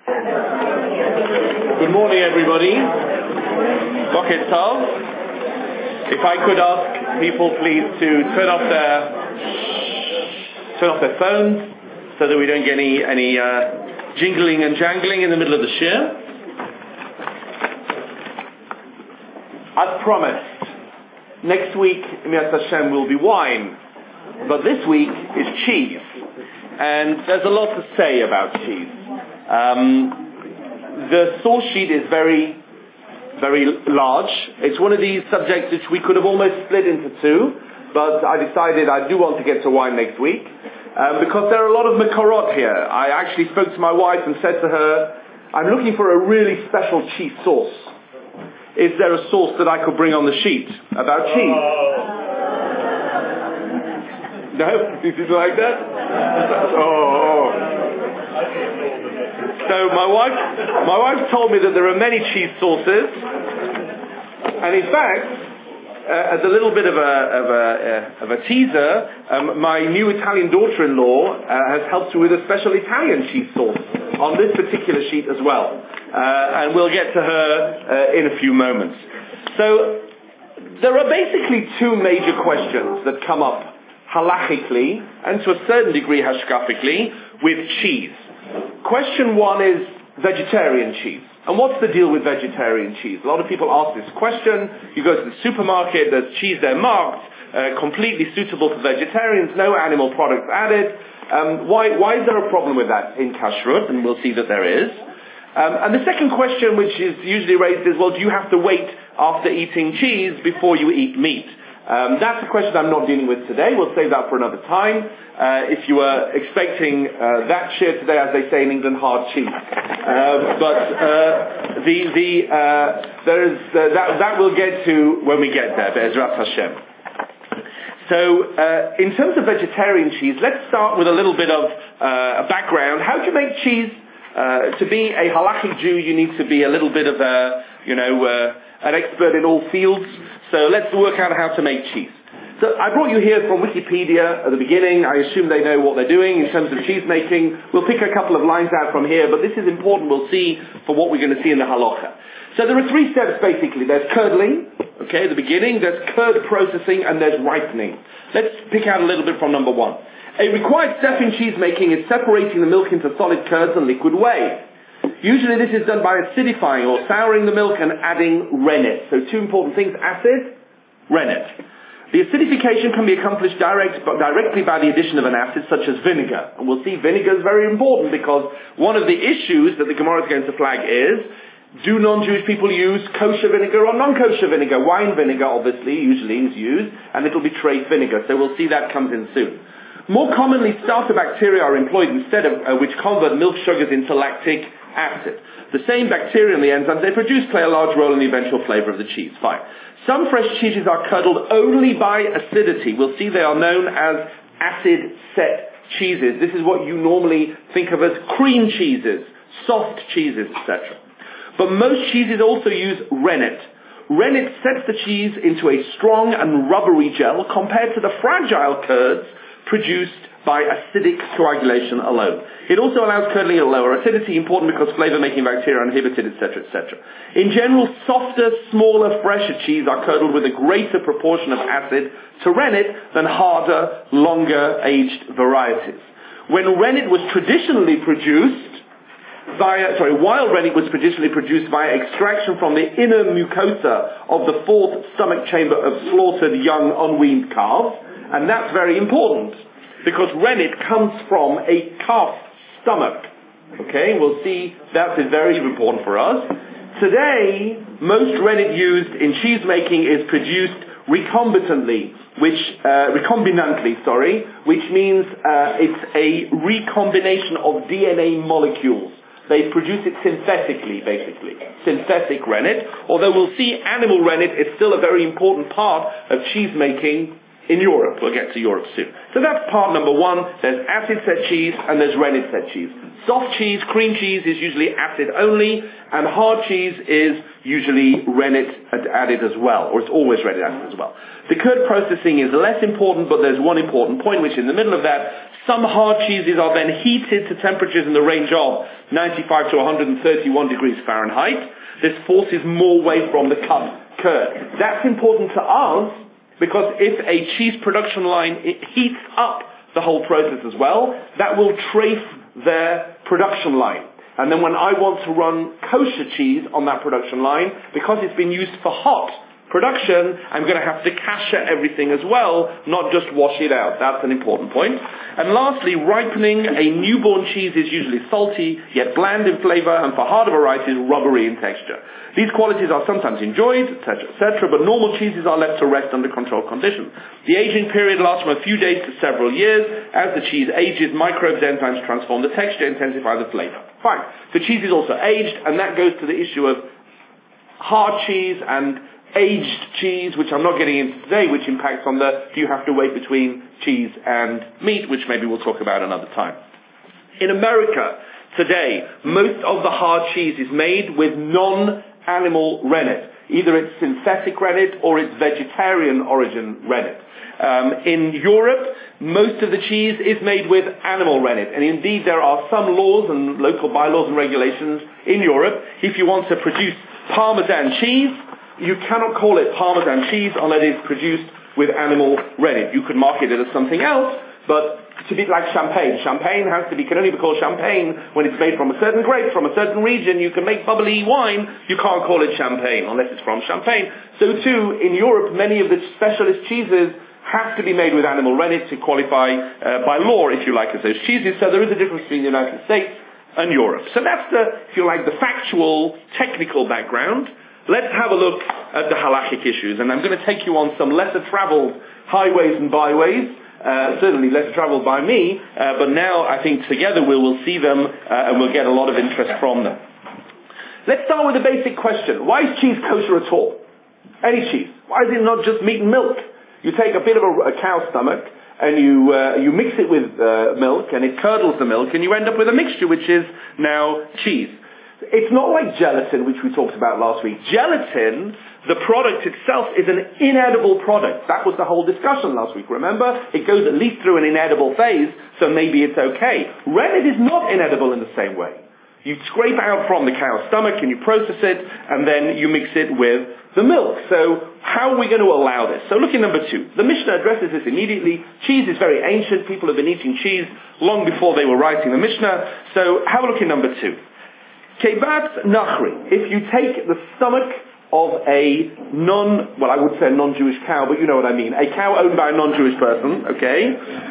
Good morning, everybody. Boker Tov. If I could ask people, please, to turn off their phones, so that we don't get any jingling and jangling in the middle of the shir. As promised, next week, Mi'at Hashem, will be wine, but this week is cheese, and there's a lot to say about cheese. The source sheet is very, very large. It's one of these subjects which we could have almost split into two, but I decided I do want to get to wine next week, because there are a lot of makorot here. I actually spoke to my wife and said to her, I'm looking for a really special cheese sauce. Is there a sauce that I could bring on the sheet about cheese? No? You didn't like that? So my wife told me that there are many cheese sauces, and in fact, as a little bit of a teaser, my new Italian daughter-in-law has helped me with a special Italian cheese sauce on this particular sheet as well, and we'll get to her in a few moments. So there are basically two major questions that come up halachically and to a certain degree hashkafically with cheese. Question one is vegetarian cheese. And what's the deal with vegetarian cheese? A lot of people ask this question. You go to the supermarket, there's cheese there marked, completely suitable for vegetarians, no animal products added. Why is there a problem with that in kashrut? And we'll see that there is. And the second question, which is usually raised, is, well, do you have to wait after eating cheese before you eat meat? That's a question I'm not dealing with today. We'll save that for another time. If you were expecting that share today, as they say in England, hard cheese. That we'll get to when we get there, Be'ezrat Hashem. So, in terms of vegetarian cheese, let's start with a little bit of a background. How do you make cheese? To be a halachic Jew, you need to be a little bit of an expert in all fields. So let's work out how to make cheese. So I brought you here from Wikipedia at the beginning. I assume they know what they're doing in terms of cheese making. We'll pick a couple of lines out from here, but this is important, we'll see, for what we're going to see in the halacha. So there are three steps basically. There's curdling, okay, at the beginning. There's curd processing, and there's ripening. Let's pick out a little bit from number one. A required step in cheese making is separating the milk into solid curds and liquid whey. Usually this is done by acidifying or souring the milk and adding rennet. So two important things: acid, rennet. The acidification can be accomplished directly by the addition of an acid such as vinegar. And we'll see vinegar is very important, because one of the issues that the Gemara is going to flag is, do non-Jewish people use kosher vinegar or non-kosher vinegar? Wine vinegar obviously usually is used, and it'll be trace vinegar. So we'll see that comes in soon. More commonly, starter bacteria are employed instead of which convert milk sugars into lactic acid. The same bacteria and the enzymes they produce play a large role in the eventual flavor of the cheese. Fine. Some fresh cheeses are curdled only by acidity. We'll see they are known as acid-set cheeses. This is what you normally think of as cream cheeses, soft cheeses, etc. But most cheeses also use rennet. Rennet sets the cheese into a strong and rubbery gel compared to the fragile curds produced by acidic coagulation alone. It also allows curdling at lower acidity, important because flavor-making bacteria are inhibited, etc., etc. In general, softer, smaller, fresher cheese are curdled with a greater proportion of acid to rennet than harder, longer-aged varieties. While rennet was traditionally produced via extraction from the inner mucosa of the fourth stomach chamber of slaughtered young unweaned calves, and that's very important, because rennet comes from a calf stomach. Okay, we'll see that is very important for us. Today, most rennet used in cheese making is produced recombinantly, which means it's a recombination of DNA molecules. They produce it synthetically, basically. Synthetic rennet. Although we'll see animal rennet is still a very important part of cheese making in Europe. We'll get to Europe soon. So that's part number one. There's acid-set cheese and there's rennet-set cheese. Soft cheese, cream cheese is usually acid only, and hard cheese is usually rennet added as well, or it's always rennet added as well. The curd processing is less important, but there's one important point, which in the middle of that, some hard cheeses are then heated to temperatures in the range of 95 to 131 degrees Fahrenheit. This forces more weight from the cut curd. That's important to us, because if a cheese production line heats up the whole process as well, that will trace their production line. And then when I want to run kosher cheese on that production line, because it's been used for hot production, I'm going to have to kasher everything as well, not just wash it out. That's an important point. And lastly, ripening a newborn cheese is usually salty, yet bland in flavor, and for harder varieties, rubbery in texture. These qualities are sometimes enjoyed, etc., but normal cheeses are left to rest under controlled conditions. The aging period lasts from a few days to several years. As the cheese ages, microbes, enzymes transform the texture, intensify the flavor. Fine. The cheese is also aged, and that goes to the issue of hard cheese and aged cheese, which I'm not getting into today, which impacts on do you have to wait between cheese and meat, which maybe we'll talk about another time. In America today, most of the hard cheese is made with non-animal rennet. Either it's synthetic rennet or it's vegetarian origin rennet. In Europe, most of the cheese is made with animal rennet. And indeed, there are some laws and local bylaws and regulations in Europe. If you want to produce Parmesan cheese, you cannot call it Parmesan cheese unless it is produced with animal rennet. You could market it as something else, but to be like champagne. Champagne can only be called champagne when it's made from a certain grape, from a certain region. You can make bubbly wine, you can't call it champagne unless it's from Champagne. So too, in Europe, many of the specialist cheeses have to be made with animal rennet to qualify by law, if you like, as those cheeses. So there is a difference between the United States and Europe. So that's if you like, the factual, technical background. Let's have a look at the halachic issues, and I'm going to take you on some lesser traveled highways and byways, certainly less traveled by me, but now I think together we will see them and we'll get a lot of interest from them. Let's start with the basic question. Why is cheese kosher at all? Any cheese. Why is it not just meat and milk? You take a bit of a cow's stomach and you mix it with milk and it curdles the milk and you end up with a mixture which is now cheese. It's not like gelatin, which we talked about last week. Gelatin, the product itself, is an inedible product. That was the whole discussion last week, remember? It goes at least through an inedible phase, so maybe it's okay. Rennet is not inedible in the same way. You scrape out from the cow's stomach and you process it, and then you mix it with the milk. So how are we going to allow this? So look at number 2. The Mishnah addresses this immediately. Cheese is very ancient. People have been eating cheese long before they were writing the Mishnah. So have a look at number 2. Kebat nachri. If you take the stomach of a I would say a non-Jewish cow, but you know what I mean. A cow owned by a non-Jewish person, okay?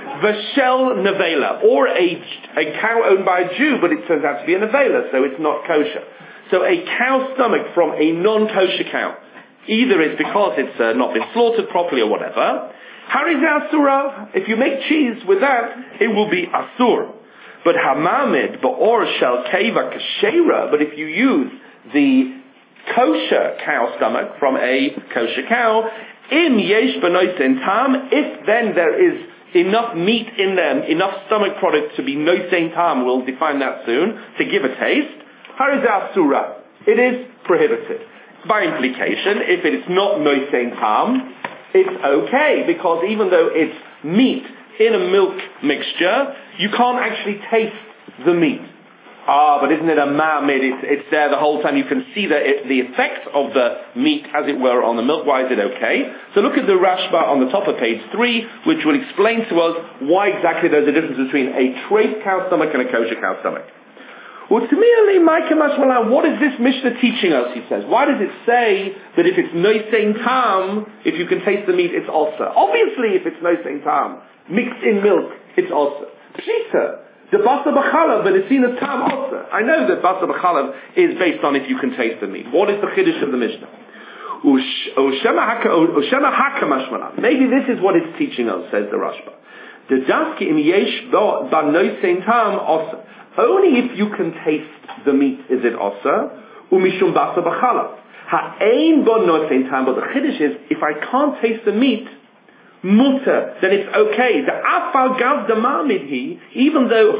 Vashel nevela. Or a cow owned by a Jew, but it turns out to be a nevela, so it's not kosher. So a cow's stomach from a non-kosher cow. Either it's because it's not been slaughtered properly or whatever. Hariz asura. If you make cheese with that, it will be asur. But hamamid ba'or shel keva kashera. But if you use the kosher cow stomach from a kosher cow, im yesh benoisen tam. If then there is enough meat in them, enough stomach product to be noisen tam, we'll define that soon, to give a taste. Hariz asura. It is prohibited. By implication, if it is not noisen tam, it's okay, because even though it's meat in a milk mixture, you can't actually taste the meat. But isn't it a ma'amid? It's there the whole time. You can see the effect of the meat, as it were, on the milk. Why is it okay? So look at the Rashba on the top of page 3, which will explain to us why exactly there's a difference between a treif cow stomach and a kosher cow stomach. What is this Mishnah teaching us, he says? Why does it say that if it's nosein tam, if you can taste the meat, it's also? Obviously, if it's nosein tam, mixed in milk, it's also. Pshita, the basa b'chalav, but it's seen as tam also. I know that basa b'chalav is based on if you can taste the meat. What is the chiddush of the Mishnah? Maybe this is what it's teaching us, says the Rashba. The daski im yesh ba nosein tam also. Only if you can taste the meat is it osa. Umishum basa b'chalav. Ha'ein bo nosein tam. But the chiddush is, if I can't taste the meat, mutter, then it's okay. The afal gav the mamid even though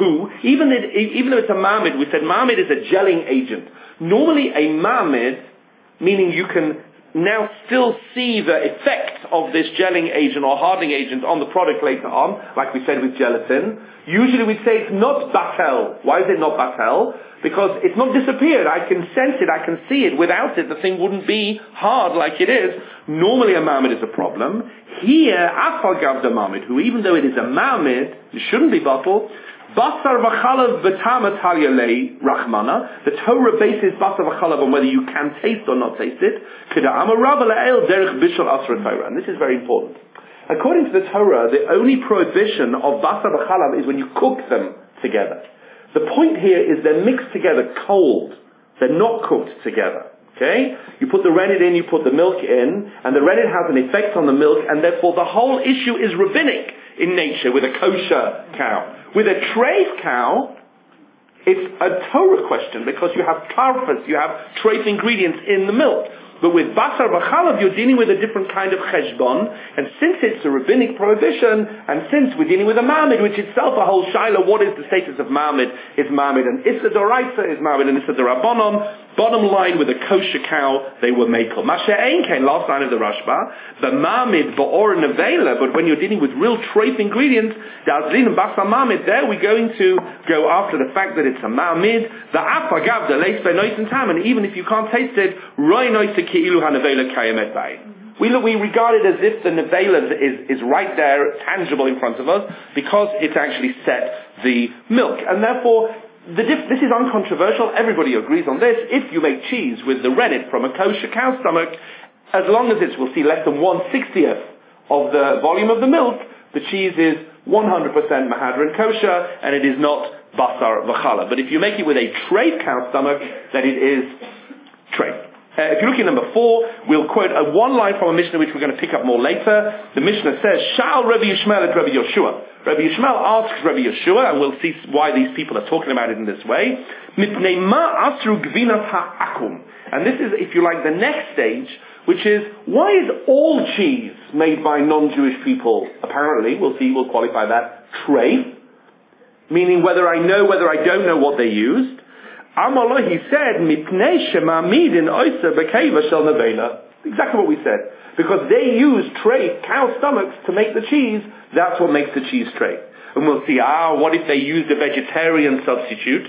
it's a mamid, we said mamid is a gelling agent. Normally a mamid, meaning you can now still see the effect of this gelling agent or hardening agent on the product later on, like we said with gelatin. Usually we'd say it's not batel. Why is it not batel? Because it's not disappeared. I can sense it, I can see it. Without it, the thing wouldn't be hard like it is. Normally a mamid is a problem. Here, afal gav the mamid, who even though it is a mamid, it shouldn't be bottled. Basar v'chalav v'tama talyalei rachmana. The Torah bases basar v'chalav on whether you can taste or not taste it. K'da'amar Rav la'el derech bishul asra Torah. And this is very important. According to the Torah, the only prohibition of basar v'chalav is when you cook them together. The point here is they're mixed together cold. They're not cooked together. Okay? You put the rennet in, you put the milk in, and the rennet has an effect on the milk, and therefore the whole issue is rabbinic in nature with a kosher cow. With a treif cow, it's a Torah question because you have karfas, you have treif ingredients in the milk. But with basar v'chalav, you're dealing with a different kind of cheshbon, and since it's a rabbinic prohibition, and since we're dealing with a mamid, which itself a whole shaila, what is the status of mamid? Is mamid an issa d'oraisa? Is mamid an issa d'rabbanon? Bottom line, with a kosher cow, they were makel. Masha ein came last line of the Rashba, the mamid ba'or nevela, but when you're dealing with real treif ingredients, the azlin and basar mamid, there we're going to go after the fact that it's a mamid, the afagav, the leis benois and tam, and even if you can't taste it, roi nois ki'ilu hanevela kayemet bay. We regard it as if the nevela is right there, tangible in front of us, because it's actually set the milk. And therefore, this is uncontroversial. Everybody agrees on this. If you make cheese with the rennet from a kosher cow stomach, as long as it's, we'll see, less than 1/60th of the volume of the milk, the cheese is 100% mahadran kosher, and it is not basar v'chala. But if you make it with a treif cow stomach, then it is treif. If you look at number 4, we'll quote one line from a Mishnah which we're going to pick up more later. The Mishnah says, Sha'al Rabbi Yishmael at Rabbi Yoshua. Rabbi Yishmael asks Rabbi Yoshua, and we'll see why these people are talking about it in this way. Mipnei ma asru gvinat ha'akum. And this is, if you like, the next stage, which is, why is all cheese made by non-Jewish people, apparently, we'll see, we'll qualify that, treif? Meaning whether I know, whether I don't know what they used. Amalo, he said, Mipnei shemamidin oisa bekeva shel nevela. Exactly what we said. Because they use treif, cow stomachs, to make the cheese. That's what makes the cheese treif. And we'll see, what if they used a vegetarian substitute?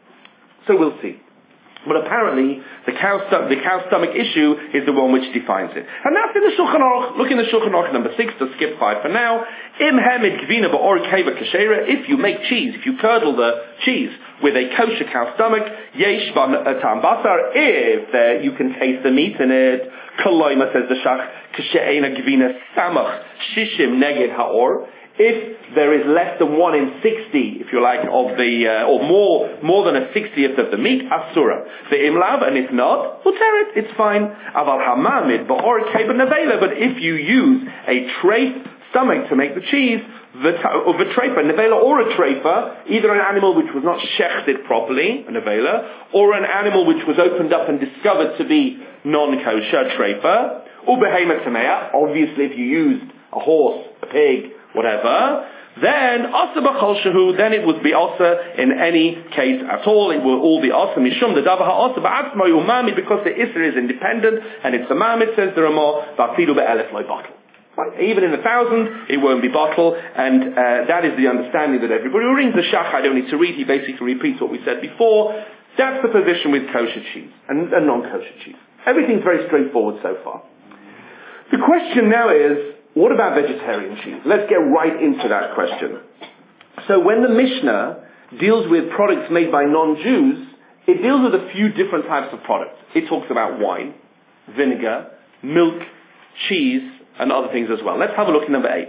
So we'll see. But apparently, the cow stomach issue is the one which defines it. And that's in the Shulchan Aruch. Look in the Shulchan Aruch number 6, to skip 5 for now. Im hemid gvina ba'or keva kashera. If you make cheese, if you curdle the cheese with a kosher cow stomach, yesh tam basar, if you can taste the meat in it. Koloima, says the Shach, kashe'ena gvina samach shishim neged ha'or. If there is less than 1 in 60, if you like, of the, or more than a 60th of the meat, asura. The imlav, and if not, uteret, it's fine. Aval hamamid, ba'or keba nevela, but if you use a treif stomach to make the cheese, of a trefa, nevela or a trefa, either an animal which was not shechted properly, a nevela, or an animal which was opened up and discovered to be non-kosher, trefa, ubehema tamea, obviously if you used a horse, a pig, whatever, then asa b'chol shehu, then it would be asa in any case at all. It will all be asa mishum the davar ha'asa ba'atzma umami, because the isra is independent and it's a mamid, says the Ramah, v'afilu be'elef loy bottle. Right? Even in 1,000, it won't be bottle, and that is the understanding that everybody who rings the Shach, I don't need to read, he basically repeats what we said before. That's the position with kosher cheese and non-kosher cheese. Everything's very straightforward so far. The question now is, what about vegetarian cheese? Let's get right into that question. So when the Mishnah deals with products made by non-Jews, it deals with a few different types of products. It talks about wine, vinegar, milk, cheese, and other things as well. Let's have a look at number 8.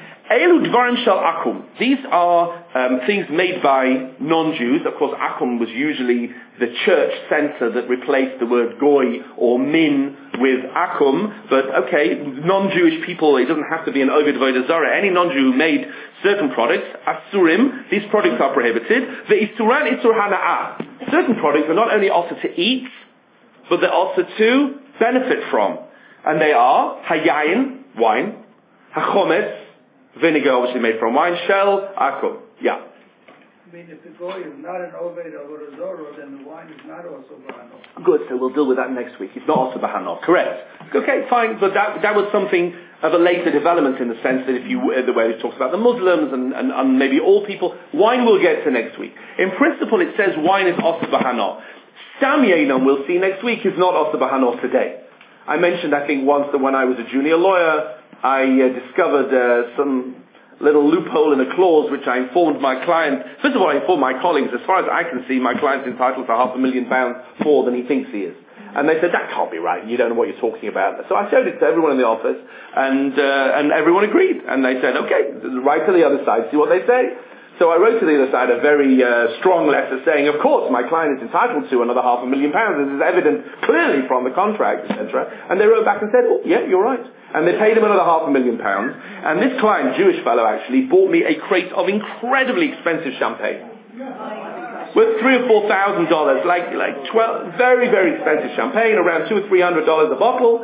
Elu dvarim shel akum. These are things made by non-Jews. Of course, akum was usually the church censor that replaced the word goy or min with akum. But okay, non-Jewish people, it doesn't have to be an Ovid Voda Zara. Any non-Jew who made certain products, asurim, these products are prohibited. The isuran isur hana'ah. Certain products are not only also to eat, but they're also to benefit from. And they are hayayin, wine, hachometz, vinegar obviously made from wine, shell, akum. Yeah. I mean, if the goy is not an oved avodah zorah, then the wine is not also bahano. Good, so we'll deal with that next week. It's not also bahano, correct. Okay, fine, but that was something of a later development in the sense that if you, the way it talks about the Muslims and maybe all people, wine we'll get to next week. In principle it says wine is also bahano. Stam Yenom we'll see next week is not also bahano today. I mentioned I think once that when I was a junior lawyer, I discovered some little loophole in a clause which I informed my client. First of all, I informed my colleagues, as far as I can see, my client's entitled to £500,000 more than he thinks he is. And they said, that can't be right, you don't know what you're talking about. So I showed it to everyone in the office, and everyone agreed. And they said, okay, write to the other side, see what they say. So I wrote to the other side a very strong letter saying, of course, my client is entitled to another £500,000. This is evident clearly from the contract, etc. And they wrote back and said, oh, yeah, you're right. And they paid him another £500,000. And this client, Jewish fellow actually, bought me a crate of incredibly expensive champagne. Worth $3,000 or $4,000, like 12, very, very expensive champagne, around $200 or $300 a bottle,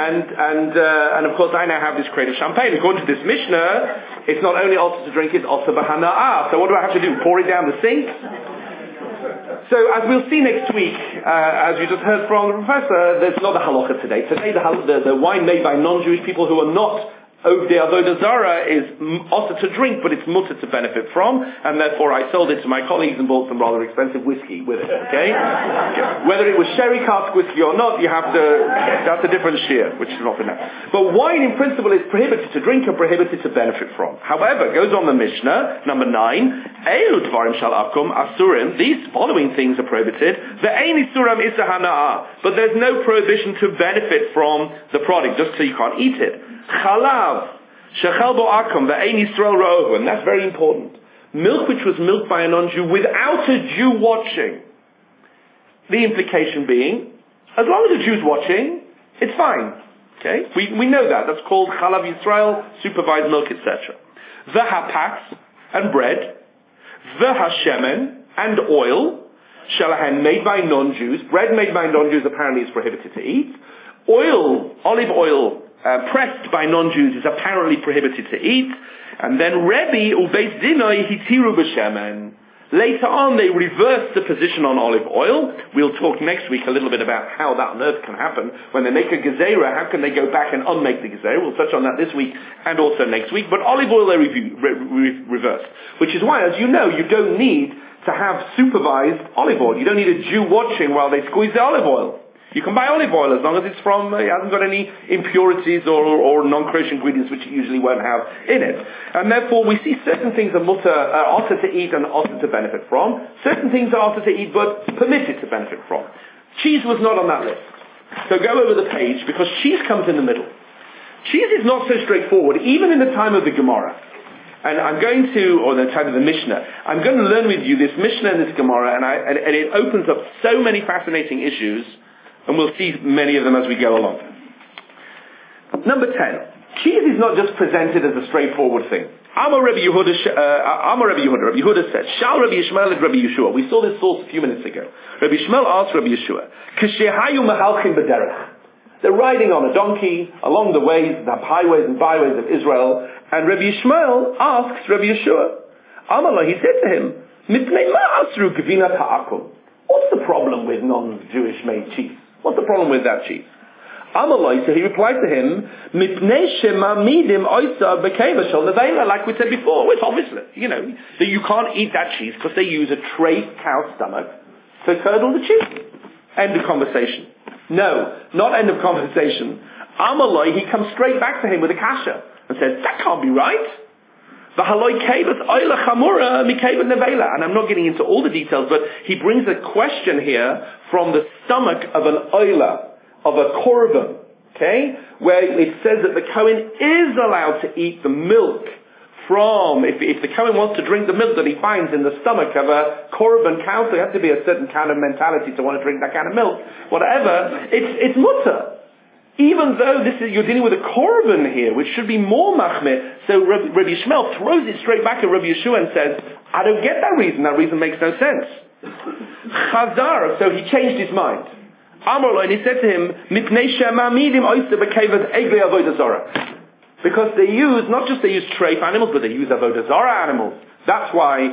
and of course I now have this crate of champagne. According to this Mishnah, it's not only also to drink, it's also bahana'a. So what do I have to do? Pour it down the sink? So as we'll see next week, as you just heard from the professor, there's not a halacha today. Today the wine made by non-Jewish people who are not Ovdei Avodah Zarah is also to drink, but it's mutter to benefit from, and therefore I sold it to my colleagues and bought some rather expensive whiskey with it, okay? Whether it was sherry cask whiskey or not, that's a different shear, which is not enough. But wine in principle is prohibited to drink and prohibited to benefit from. However, goes on the Mishnah, number 9, Eilu Dvarim Shal Akum Asurim, these following things are prohibited, the Ein Isuram Issa Hana'ah, but there's no prohibition to benefit from the product, just so you can't eat it. Chalav, shechel bo akum, the ein Yisrael ro'ohu, and that's very important. Milk which was milked by a non-Jew without a Jew watching. The implication being, as long as a Jew's watching, it's fine. Okay? We know that. That's called Chalav Yisrael, supervised milk, etc. The hapats, and bread. The hashemen, and oil. Shalahan, made by non-Jews. Bread made by non-Jews apparently is prohibited to eat. Oil, olive oil, pressed by non-Jews is apparently prohibited to eat. And then Rebbe ubeis dinoi hitiru b'shemen. Later on they reversed the position on olive oil. We'll talk next week a little bit about how that on earth can happen. When they make a gezerah, how can they go back and unmake the gezerah? We'll touch on that this week and also next week. But olive oil they reversed. Which is why, as you know, you don't need to have supervised olive oil. You don't need a Jew watching while they squeeze the olive oil. You can buy olive oil as long as it's it hasn't got any impurities or non-kosher ingredients which it usually won't have in it. And therefore we see certain things are also to eat and also to benefit from. Certain things are also to eat but permitted to benefit from. Cheese was not on that list. So go over the page because cheese comes in the middle. Cheese is not so straightforward, even in the time of the Gemara. And I'm going to, or the time of the Mishnah, I'm going to learn with you this Mishnah and this Gemara, and it opens up so many fascinating issues. And we'll see many of them as we go along. Number 10. Cheese is not just presented as a straightforward thing. Amar Rabbi Yehuda said, Shal Rabbi Yishmael and Rabbi Yeshua. We saw this source a few minutes ago. Rabbi Yishmael asked Rabbi Yeshua, Kashehayu mehalchim b'derech. They're riding on a donkey along the ways, the highways and byways of Israel. And Rabbi Yishmael asks Rabbi Yeshua, Amar, he said to him, Mipnei ma asru gevinat ha'akum. What's the problem with non-Jewish made cheese? What's the problem with that cheese? Amalai, so he replied to him, Mipnei shemamidim oisa bekeva shel nevela, like we said before. It's obviously, that you can't eat that cheese because they use a tray cow stomach to curdle the cheese. End of conversation. No, not end of conversation. Amalai, he comes straight back to him with a kasha and says, that can't be right. And I'm not getting into all the details, but he brings a question here from the stomach of an oila, of a korban, okay? Where it says that the Kohen is allowed to eat the milk from, if the Kohen wants to drink the milk that he finds in the stomach of a korban cow, so there has to be a certain kind of mentality to want to drink that kind of milk. Whatever, it's mutter. Even though you're dealing with a korban here, which should be more machmir, so Rabbi Yishmael throws it straight back at Rabbi Yeshua and says, I don't get that reason. That reason makes no sense. Chazar, so he changed his mind. Amar lo, and he said to him, Mipnei shemamidim oyster bekevat eglei avodah zarah. Because they use treif animals, but they use avodah zarah animals. That's why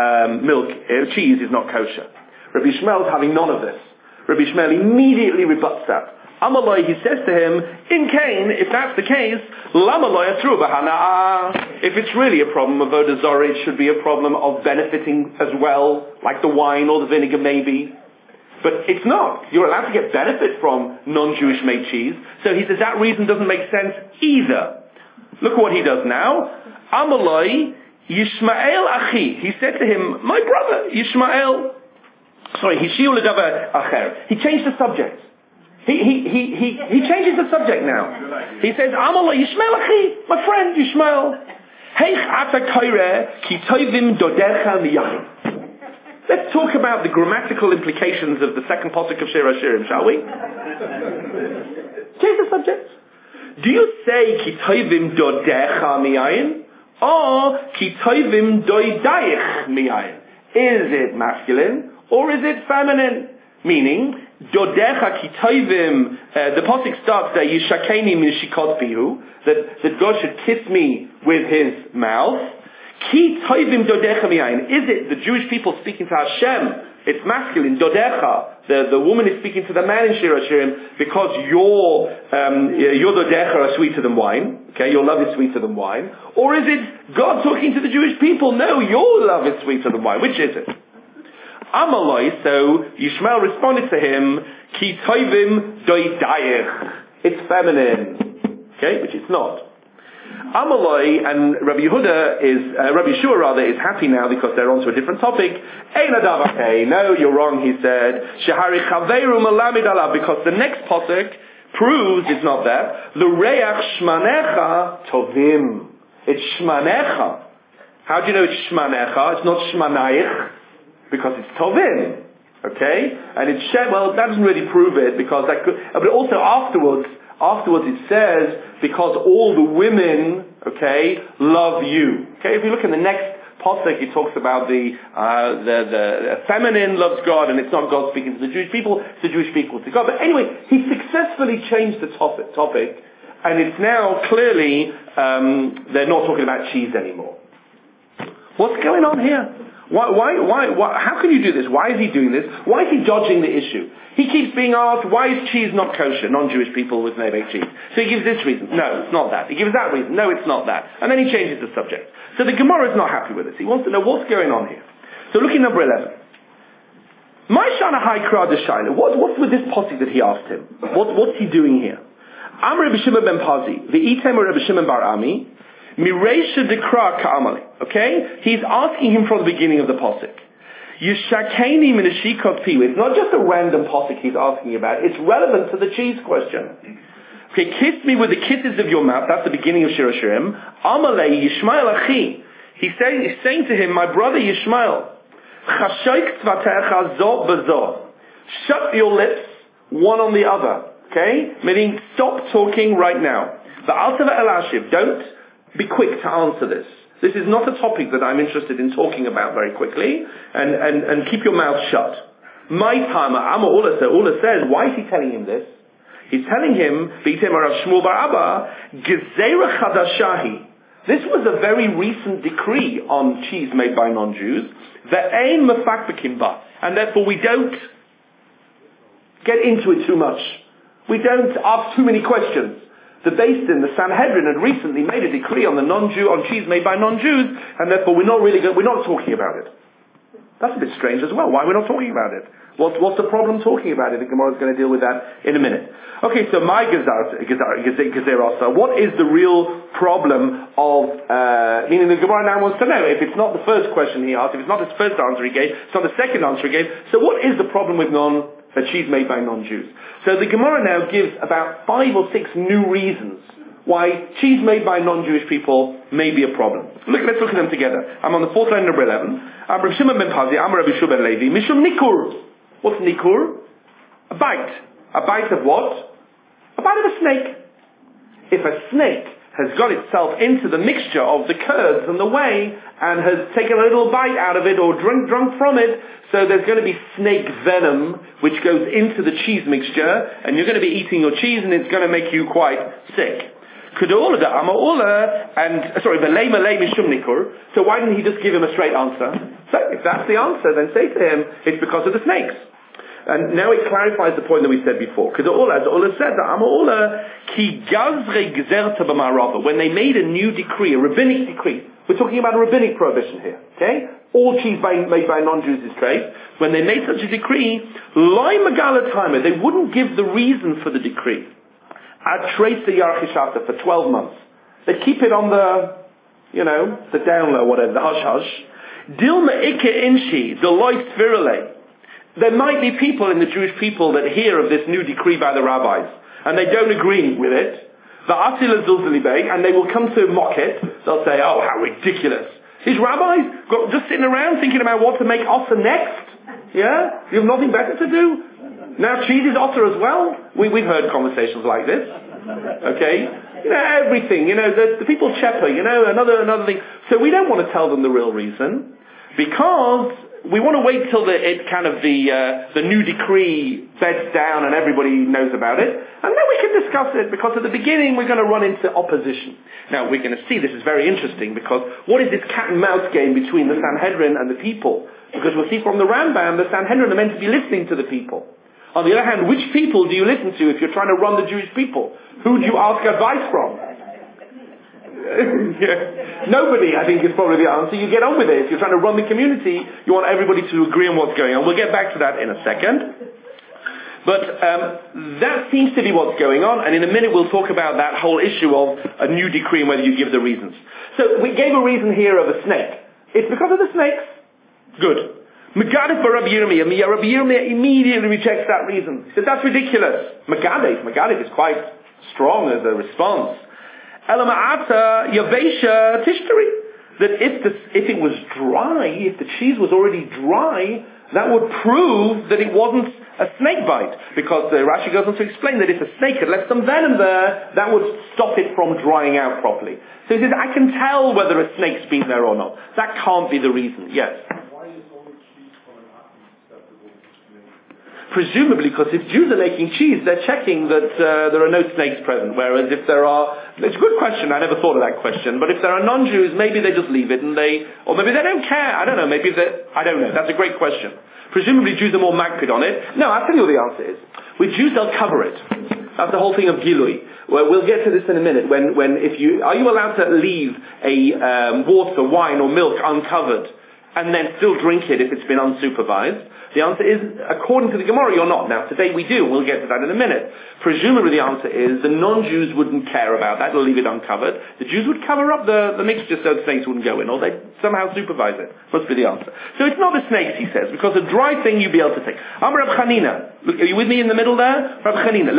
cheese is not kosher. Rabbi Yishmael is having none of this. Rabbi Yishmael immediately rebuts that. Amaloi, he says to him, in Cain, if that's the case, lamaloi atru b'hana'ah. If it's really a problem of avodah zarah, it should be a problem of benefiting as well, like the wine or the vinegar maybe. But it's not. You're allowed to get benefit from non-Jewish made cheese. So he says that reason doesn't make sense either. Look at what he does now. Amaloi Yishmael achi. He said to him, my brother, Yishmael. Sorry, Hishiu l'davar acher. He changed the subject. He changes the subject now. He says, Amaloi Yishmael achi, my friend Yishmael. Heich ata koireh ki tovim dodecha miyachim. Let's talk about the grammatical implications of the second pasuk of Shir Hashirim, shall we? Change the subject. Do you say ki tovim dodecha miyayin or ki tovim doidayich miyayin? Is it masculine or is it feminine? Meaning, dodecha ki tovim. The pasuk starts there. Yishakeni min shikot pihu, that God should kiss me with His mouth. Ki toivim dodecha miyayin. Is it the Jewish people speaking to Hashem? It's masculine, dodecha. The woman is speaking to the man in Shir Hashirim because your dodecha are sweeter than wine. Okay, your love is sweeter than wine. Or is it God talking to the Jewish people? No, your love is sweeter than wine. Which is it? Amaloi, so Yishmael responded to him, Ki toivim doidayich. It's feminine. Okay, which it's not. Amaloi and Rabbi Yeshua is happy now because they're onto a different topic. No, you're wrong, he said. Shehari chaveru malamid alav, because the next pasuk proves it's not that. L'reach shmanecha tovim. It's shmanecha. How do you know it's shmanecha? It's not shmanayich, because it's tovim. Okay? And it's well, that doesn't really prove it, because that could, but also afterwards it says, because all the women, okay, love you. Okay, if you look in the next pasuk, it talks about the feminine loves God, and it's not God speaking to the Jewish people, it's the Jewish people to God. But anyway, he successfully changed the topic, and it's now clearly, they're not talking about cheese anymore. What's going on here? Why, how can you do this? Why is he doing this? Why is he dodging the issue? He keeps being asked, why is cheese not kosher? Non-Jewish people with no bake cheese. So he gives this reason. No, it's not that. He gives that reason. No, it's not that. And then he changes the subject. So the Gemara is not happy with this. He wants to know what's going on here. So look at number 11. What's with this posse that he asked him? What's he doing here? Amr Rabbi Shimon ben Pazi, the Item Rabbi Shimon bar Ami, Mireisha dekra ka'amali. Okay? He's asking him from the beginning of the posik. Yishakeni min ashikot pihu. It's not just a random posik he's asking about. It's relevant to the cheese question. Okay, kiss me with the kisses of your mouth. That's the beginning of Shir Hashirim. Amalei Yishmael achi. He's saying to him, my brother Yishmael, chashoik tzvatecha zo bazo. Shut your lips, one on the other. Okay? Meaning, stop talking right now. V'al teva el ashiv. Don't be quick to answer this. This is not a topic that I'm interested in talking about very quickly, and keep your mouth shut. My time, Ula says, why is he telling him this? He's telling him, this was a very recent decree on cheese made by non-Jews, and therefore we don't get into it too much. We don't ask too many questions. The Beis Din, the Sanhedrin, had recently made a decree on cheese made by non-Jews, and therefore we're not talking about it. That's a bit strange as well. Why are we not talking about it? What's the problem talking about it? The Gemara is going to deal with that in a minute. Okay, so my Gezerasa, what is the real problem of, meaning the Gemara now wants to know, if it's not the first question he asked, if it's not his first answer he gave, it's not the second answer he gave, so what is the problem with cheese made by non-Jews? So the Gemara now gives about 5 or 6 new reasons why cheese made by non-Jewish people may be a problem. Let's look at them together. I'm on the 4th line, number 11. I'm Rabbi Shimon ben Pazi, I'm Rabbi Shua ben Levi. Mishum nikur. What's nikur? A bite. A bite of what? A bite of a snake. If a snake has got itself into the mixture of the curds and the whey and has taken a little bite out of it or drunk from it, so there's going to be snake venom which goes into the cheese mixture, and you're going to be eating your cheese and it's going to make you quite sick. So why didn't he just give him a straight answer? So if that's the answer, then say to him, it's because of the snakes. And now it clarifies the point that we said before. Because Ola said that when they made a new decree, a rabbinic decree, we're talking about a rabbinic prohibition here, okay? All cheese made by non-Jews is trade. When they made such a decree, they wouldn't give the reason for the decree. I'd trace the Yarchishata for 12 months. They'd keep it on the down low, whatever, the hush-hush. Dilma ikke inshi, deloit svirale. There might be people in the Jewish people that hear of this new decree by the rabbis, and they don't agree with it. And they will come to mock it. They'll say, oh, how ridiculous. These rabbis just sitting around thinking about what to make Osir next. Yeah? You have nothing better to do? Now cheese is Osir as well? We've heard conversations like this. Okay? Everything. The people cheper, another thing. So we don't want to tell them the real reason, because we want to wait till the new decree beds down and everybody knows about it, and then we can discuss it, because at the beginning we're going to run into opposition. Now we're going to see, this is very interesting, because what is this cat and mouse game between the Sanhedrin and the people? Because we'll see from the Rambam, the Sanhedrin are meant to be listening to the people. On the other hand, which people do you listen to if you're trying to run the Jewish people? Who do you ask advice from? Nobody, I think, is probably the answer. You get on with it. If you're trying to run the community, you want everybody to agree on what's going on. We'll get back to that in a second. But that seems to be what's going on, and in a minute we'll talk about that whole issue of a new decree and whether you give the reasons. So we gave a reason here of a snake. It's because of the snakes? Good. Megadif for Rabbi Yirmiyah. Rabbi Yirmiyah immediately rejects that reason. He said, that's ridiculous. Megadif is quite strong as a response. Elama'ata Yavesha Tishtari. That if it was dry, if the cheese was already dry, that would prove that it wasn't a snake bite. Because the Rashi goes on to explain that if a snake had left some venom there, that would stop it from drying out properly. So he says, I can tell whether a snake's been there or not. That can't be the reason. Yes? Presumably, because if Jews are making cheese, they're checking that there are no snakes present. Whereas if there are, it's a good question. I never thought of that question. But if there are non-Jews, maybe they just leave it and or maybe they don't care. I don't know. I don't know. That's a great question. Presumably, Jews are more makpid on it. No, I'll tell you what the answer is. With Jews, they'll cover it. That's the whole thing of Gilui. Well, we'll get to this in a minute. Are you allowed to leave a water, wine, or milk uncovered and then still drink it if it's been unsupervised? The answer is, according to the Gemara, you're not. Now, today we do. We'll get to that in a minute. Presumably the answer is the non-Jews wouldn't care about that. They'll leave it uncovered. The Jews would cover up the mixture so the snakes wouldn't go in, or they'd somehow supervise it. Must be the answer. So it's not the snakes, he says, because a dry thing you'd be able to take. Amar Rab Chanina. Look, are you with me in the middle there? Rab Chanina.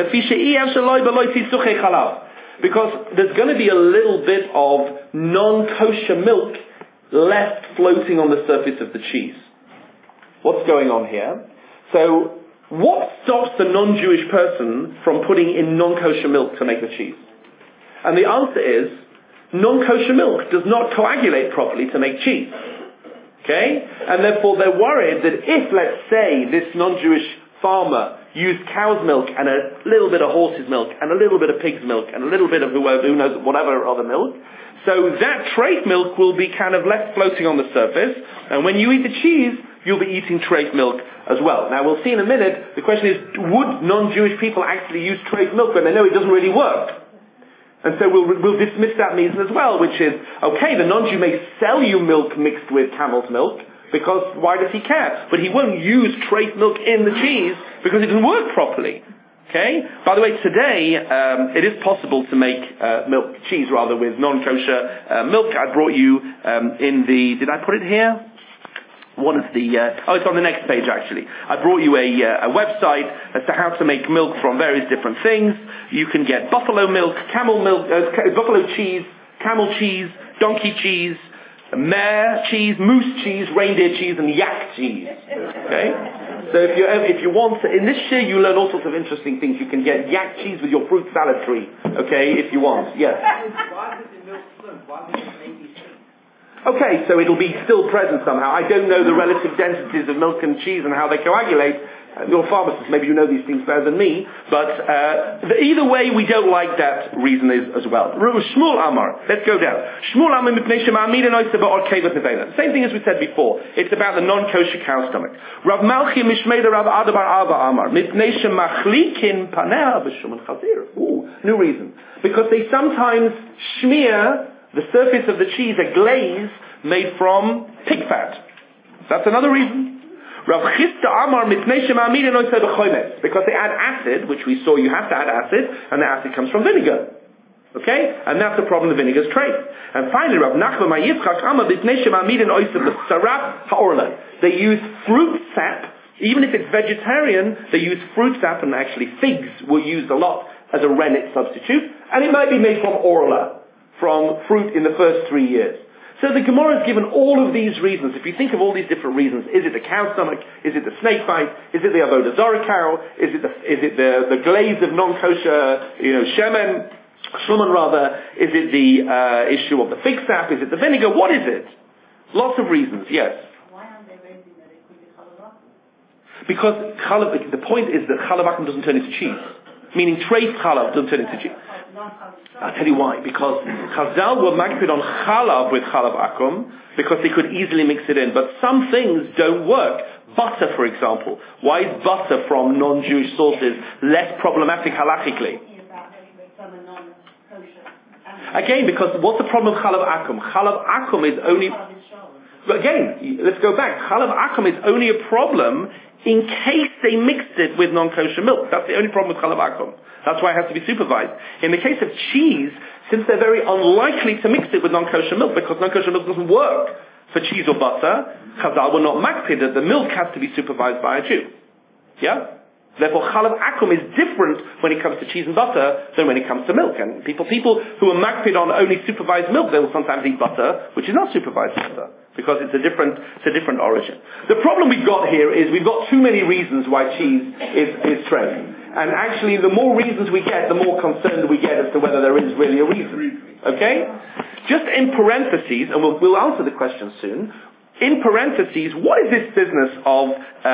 Because there's going to be a little bit of non-kosher milk left floating on the surface of the cheese. What's going on here? So, what stops the non-Jewish person from putting in non-kosher milk to make the cheese? And the answer is, non-kosher milk does not coagulate properly to make cheese. Okay? And therefore they're worried that if, let's say, this non-Jewish farmer used cow's milk and a little bit of horse's milk and a little bit of pig's milk and a little bit of who knows, whatever other milk, so that treif milk will be kind of left floating on the surface, and when you eat the cheese, you'll be eating treif milk as well. Now we'll see in a minute, the question is, would non-Jewish people actually use treif milk when they know it doesn't really work? And so we'll dismiss that reason as well, which is, okay, the non-Jew may sell you milk mixed with camel's milk, because why does he care? But he won't use treif milk in the cheese, because it doesn't work properly. Okay? By the way, today, it is possible to make cheese with non-kosher milk. I brought you did I put it here? One of the, it's on the next page actually. I brought you a website as to how to make milk from various different things. You can get buffalo milk, camel milk, buffalo cheese, camel cheese, donkey cheese, mare cheese, moose cheese, reindeer cheese, and yak cheese. Okay? So if you want to, in this year you learn all sorts of interesting things. You can get yak cheese with your fruit salad tree. Okay, if you want. Yes. Okay, so it'll be still present somehow. I don't know the relative densities of milk and cheese and how they coagulate. You're a pharmacist, maybe you know these things better than me, but either way, we don't like that reason as well. Shmuel Amar, let's go down. Shmuel Amar mipnei shema'amid enoisa ba'or kevat nevela. Same thing as we said before. It's about the non-kosher cow stomach. Rav Malchi mishmeida Rav Adabar Ava Amar mipnei shemachlikin paneh b'shuman chazir. New reason. Because they sometimes smear the surface of the cheese, a glaze made from pig fat. That's another reason. Rav Chisda Amar mipnei shema'amid enoisa b'chomes, because they add acid, which we saw you have to add acid, and the acid comes from vinegar. Okay? And that's the problem the vinegar's trace. And finally, Rav Nachman Bar Yitzchak Amar mipnei shema'amid enoisa b'sarap ha'orla. They use fruit sap, even if it's vegetarian, they use fruit sap, and actually figs were used a lot as a rennet substitute, and it might be made from orla, from fruit in the first 3 years. So the Gemara has given all of these reasons. If you think of all these different reasons, is it the cow stomach? Is it the snake bite? Is it the avodah zarah cow? Is it the glaze of non-kosher, shemen rather? Is it the issue of the fig sap? Is it the vinegar? What is it? Lots of reasons, yes. Why aren't they raising that it could be chalav akum? Because the point is that chalav akum doesn't turn into cheese. Meaning treif chalav doesn't turn into cheese. I'll tell you why. Because Chazal were magpid on chalav with chalav akum because they could easily mix it in. But some things don't work. Butter, for example. Why is butter from non-Jewish sources less problematic halachically? Again, because what's the problem with chalav akum? Chalav akum is only... Again, let's go back. Chalav akum is only a problem in case they mixed it with non-kosher milk. That's the only problem with chalav akum. That's why it has to be supervised. In the case of cheese, since they're very unlikely to mix it with non-kosher milk, because non-kosher milk doesn't work for cheese or butter, Chazal were not makpid that the milk has to be supervised by a Jew. Yeah? Therefore, chalav akum is different when it comes to cheese and butter than when it comes to milk. And people who are makpid on only supervised milk, they will sometimes eat butter, which is not supervised butter, because it's a different origin. The problem we've got here is we've got too many reasons why cheese is treif. And actually, the more reasons we get, the more concerned we get as to whether there is really a reason. Okay? Just in parentheses, and we'll answer the question soon, in parentheses, what is this business of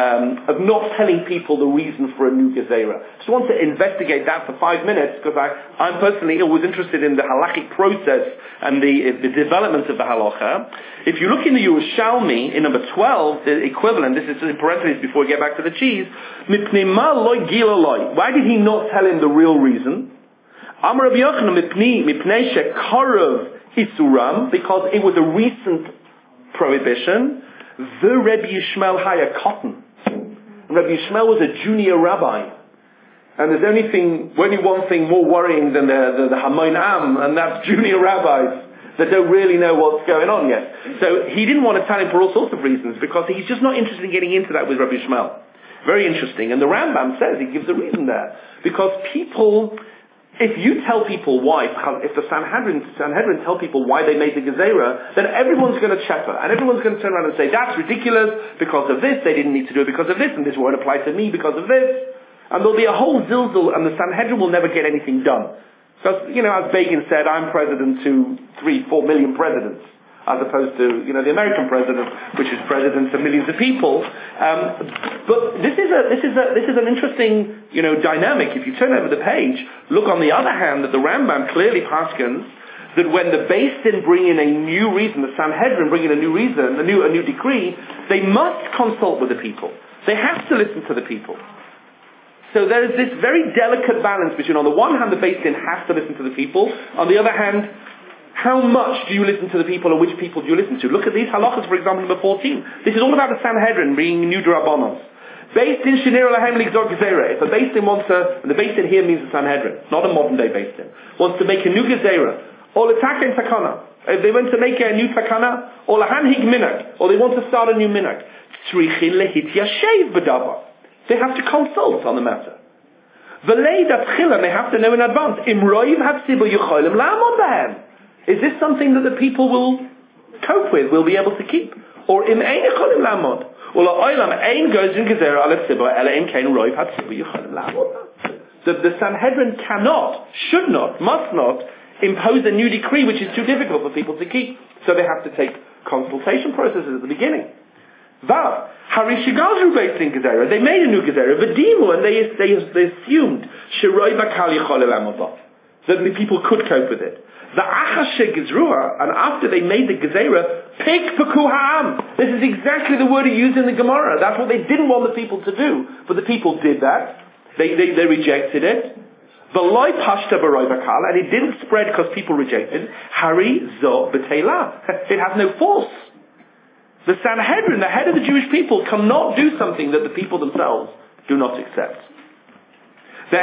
not telling people the reason for a new gezerah? Just want to investigate that for 5 minutes, because I'm personally always interested in the halachic process and the development of the halacha. If you look in the Yerushalmi, in number 12, the equivalent, this is in parentheses before we get back to the cheese, mipnei ma loy gila loy. Why did he not tell him the real reason? Amar Rabbi Yochanan mipnei shekarav isuram, because it was a recent prohibition. The Rebbe Yishmael Haya Cotton. Rebbe Yishmael was a junior rabbi. And there's only one thing more worrying than the Hamoin Am, and that's junior rabbis that don't really know what's going on yet. So he didn't want to tell him for all sorts of reasons, because he's just not interested in getting into that with Rebbe Yishmael. Very interesting. And the Rambam says, he gives a reason there. Because people... If you tell people why, if the Sanhedrin tell people why they made the gezerah, then everyone's going to chepper, and everyone's going to turn around and say, that's ridiculous, because of this, they didn't need to do it because of this, and this won't apply to me because of this. And there'll be a whole zilzal, and the Sanhedrin will never get anything done. Because, as Begin said, I'm president to 3-4 million presidents, as opposed to, the American president, which is president to millions of people. But this is an interesting, dynamic. If you turn over the page, look on the other hand that the Rambam clearly paskins that when the Beis Din bring in a new reason, the Sanhedrin bring in a new reason, a new decree, they must consult with the people. They have to listen to the people. So there is this very delicate balance between, on the one hand, the Beis Din has to listen to the people. On the other hand, how much do you listen to the people, and which people do you listen to? Look at these halachas, for example, number 14. This is all about the Sanhedrin bringing new drabanos. Beis Din shenir lahem ligzor gezerah. If a Beis Din wants to, and the Beis Din here means the Sanhedrin, not a modern day Beis Din, wants to make a new gezerah, or l'taken takana. If they want to make a new takana, or lahanhig minhag, or they want to start a new minhag, tzrichin lehityashev b'davar. They have to consult on the matter. V'lei datchila, they have to know in advance. Im roiv hatzibur yucholim la'amod bahem. Is this something that the people will cope with, will be able to keep? Or im ein yucholim la'amod. Well, oilam ein goes in gezerah ala tzibur ela im kein roiv hatzibur yucholim la'amod. The Sanhedrin cannot, should not, must not impose a new decree which is too difficult for people to keep. So they have to take consultation processes at the beginning. Vav. Harishigazru based in Gezerah. They made a new Gezerah. V'dimu, and they assumed Shiroi Bakal Yichol Elamabah, that the people could cope with it. The Achashe Gezruah, and after they made the Gezerah, Pik Peku Ha'am. This is exactly the word he used in the Gemara. That's what they didn't want the people to do. But the people did that. They rejected it. The Loi Pashta Baroi Bakal, and it didn't spread because people rejected. Hari Zo B'Teila. It has no force. The Sanhedrin, the head of the Jewish people, cannot do something that the people themselves do not accept. They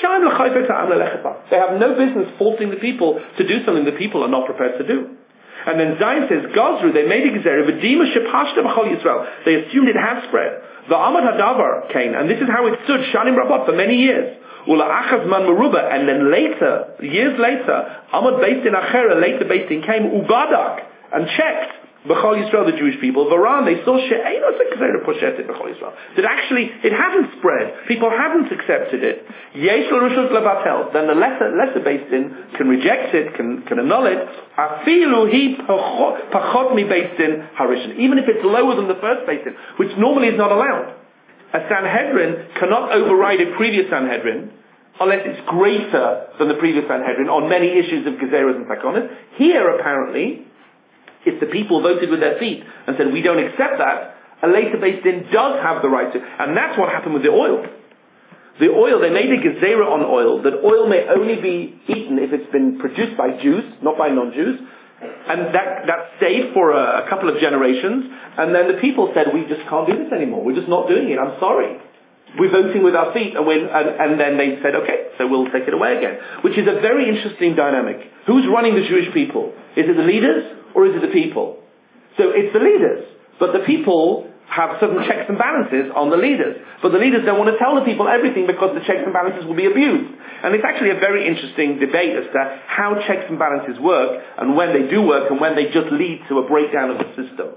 have no business forcing the people to do something the people are not prepared to do. And then Zion says, Gazru, they made a gezerah, v'dima shepashta b'chol Yisrael. They assumed it had spread. The Amad Hadavar came, and this is how it stood, Shanim Rabot, for many years. Ula'achaz man meruba, and then later, years later, Amad Beis Din Achera, later Beis Din came, Ubadak, and checked. B'chol Yisrael, the Jewish people, Varan, they saw she'enos ha'gezerah poshetet b'chol Yisrael. That actually, it hasn't spread. People haven't accepted it. Yesh l'rushut levatel. Then the lesser Beis Din can reject it, can annul it. Afilu hi pachot mi Beis Din harishon. Even if it's lower than the first Beis Din, which normally is not allowed. A Sanhedrin cannot override a previous Sanhedrin unless it's greater than the previous Sanhedrin on many issues of gezerahs and takonas. Here, apparently, if the people voted with their feet and said, we don't accept that, a later Beis Din does have the right to. And that's what happened with the oil. The oil, they made a gezerah on oil, that oil may only be eaten if it's been produced by Jews, not by non-Jews. And that stayed for a couple of generations. And then the people said, we just can't do this anymore. We're just not doing it. I'm sorry. We're voting with our feet. And then they said, okay, so we'll take it away again. Which is a very interesting dynamic. Who's running the Jewish people? Is it the leaders? Or is it the people? So it's the leaders. But the people have certain checks and balances on the leaders. But the leaders don't want to tell the people everything because the checks and balances will be abused. And it's actually a very interesting debate as to how checks and balances work and when they do work and when they just lead to a breakdown of the system.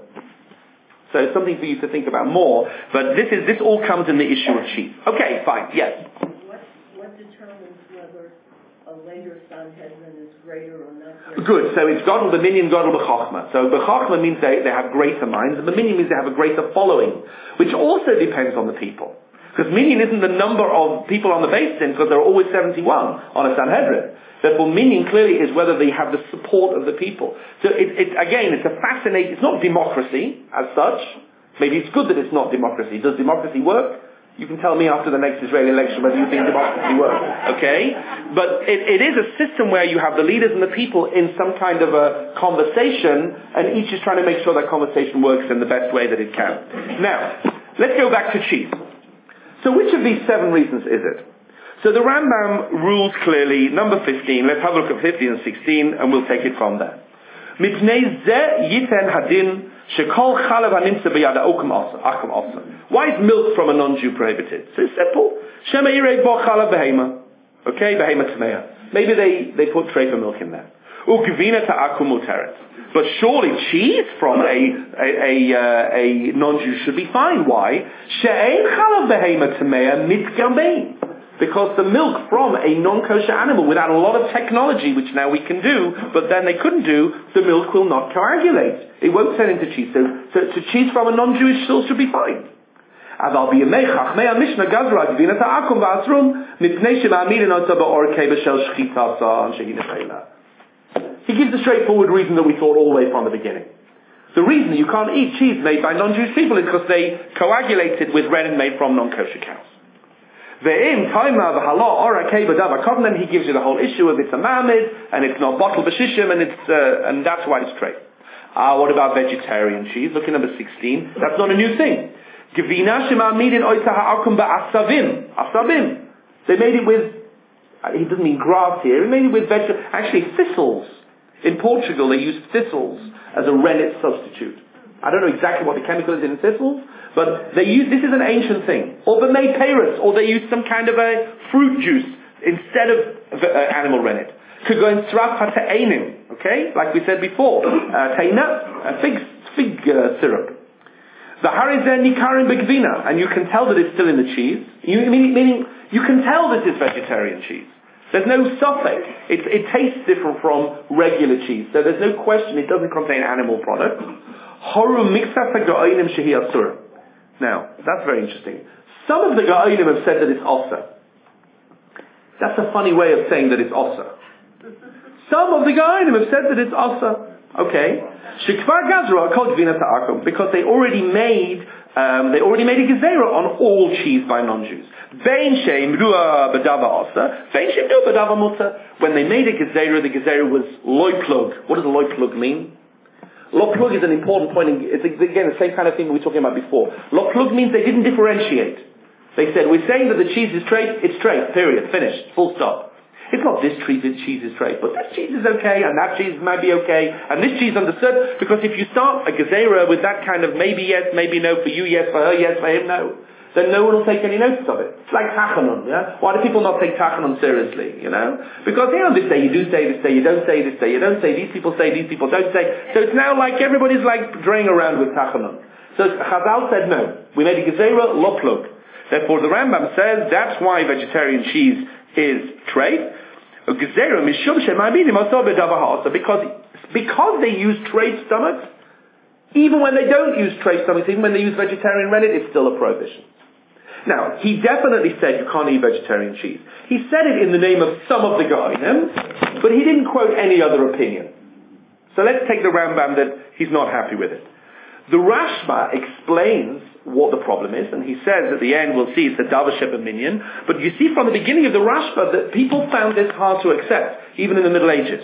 So it's something for you to think about more. But this all comes in the issue of chief. Okay, fine, yes. What determines whether a later Sanhedrin is greater or not greater? Good. So it's Gadol b'minyan, Gadol b'chachma. So b'chachma means they have greater minds, and b'minyan means they have a greater following, which also depends on the people. Because minyan isn't the number of people on the Beis Din, because there are always 71 on a Sanhedrin. Therefore, minyan clearly is whether they have the support of the people. So it's a fascinating. It's not democracy as such. Maybe it's good that it's not democracy. Does democracy work? You can tell me after the next Israeli election whether you think democracy works, okay? But it is a system where you have the leaders and the people in some kind of a conversation, and each is trying to make sure that conversation works in the best way that it can. Now, let's go back to chief. So which of these 7 reasons is it? So the Rambam rules clearly, number 15, let's have a look at 15 and 16, and we'll take it from there. Mipnei zeh yiten hadin shekol chalav hanimtza b'yad ha'okum acham asa. Why is milk from a non-Jew prohibited? So it's simple. Shema yirei bo chalav behema. Okay, behema tmeya. Maybe they put trefa milk in there. Ugvina ta'akum muteret. But surely cheese from a non-Jew should be fine. Why? She'ein chalav behema tmeya mitgamein. Because the milk from a non-kosher animal, without a lot of technology, which now we can do, but then they couldn't do, the milk will not coagulate. It won't turn into cheese. So cheese from a non-Jewish source should be fine. He gives a straightforward reason that we thought all the way from the beginning. The reason you can't eat cheese made by non-Jewish people is because they coagulated with rennet made from non-kosher cows. Then he gives you the whole issue of it's a mamid and it's not bottled b'shishim and that's why it's trade. What about vegetarian cheese? Look at number 16. That's not a new thing. Asabim. They made it with, he doesn't mean grass here, he made it with actually thistles. In Portugal they use thistles as a rennet substitute. I don't know exactly what the chemical is in thistles, but they use, this is an ancient thing. Or they made peiros, or they use some kind of a fruit juice instead of animal rennet. Could go in tzraf hata'enim, okay? Like we said before. Teina, fig syrup. The harizeh nikarim begvina, and you can tell that it's still in the cheese. Meaning, you can tell this is vegetarian cheese. There's no suffix. It tastes different from regular cheese. So there's no question it doesn't contain animal products. Horu Mixas HaGa'onim Shehi Asura. Now, that's very interesting. Some of the Ga'onim have said that it's Osa. That's a funny way of saying that it's Osa. Some of the Ga'onim have said that it's Osa. Okay. Shekvar Gazra called Gvina Ta'akum because they already made a gezerah on all cheese by non-Jews. Bein Shem Rua Badava Osa, Bein Shem Rua Badava Muta. When they made a gezerah, the gezerah was loy plug. What does a loy plug mean? Lo plug is an important point. It's again the same kind of thing we were talking about before. Lo plug means they didn't differentiate. They said, we're saying that the cheese is trait, it's trait, period, finished, full stop. It's not this cheese is trait, but this cheese is okay, and that cheese might be okay, and this cheese understood, because if you start a gezerah with that kind of maybe yes, maybe no, for you yes, for her yes, for him no, then no one will take any notice of it. It's like Tachanun, yeah? Why do people not take Tachanun seriously, you know? Because, this day you do say, this day you don't say, this day you don't say, these people don't say. So it's now like everybody's like draying around with Tachanun. So Chazal said no. We made a gezerah, lo plug. Therefore the Rambam says that's why vegetarian cheese is trait. Because they use trait stomachs, even when they don't use trait stomachs, even when they use vegetarian rennet, it's still a prohibition. Now, he definitely said you can't eat vegetarian cheese. He said it in the name of some of the Gaonim, but he didn't quote any other opinion. So let's take the Rambam that he's not happy with it. The Rashba explains what the problem is, and he says at the end, we'll see it's a Davar Sheba Minyan, but you see from the beginning of the Rashba that people found this hard to accept, even in the Middle Ages.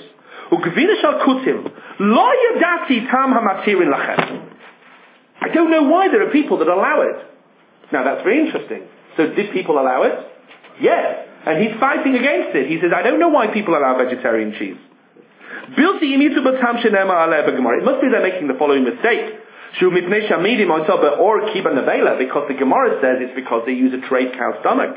I don't know why there are people that allow it. Now that's very interesting. So did people allow it? Yes. And he's fighting against it. He says, I don't know why people allow vegetarian cheese. It must be they're making the following mistake. Because the Gemara says it's because they use a trait cow stomach.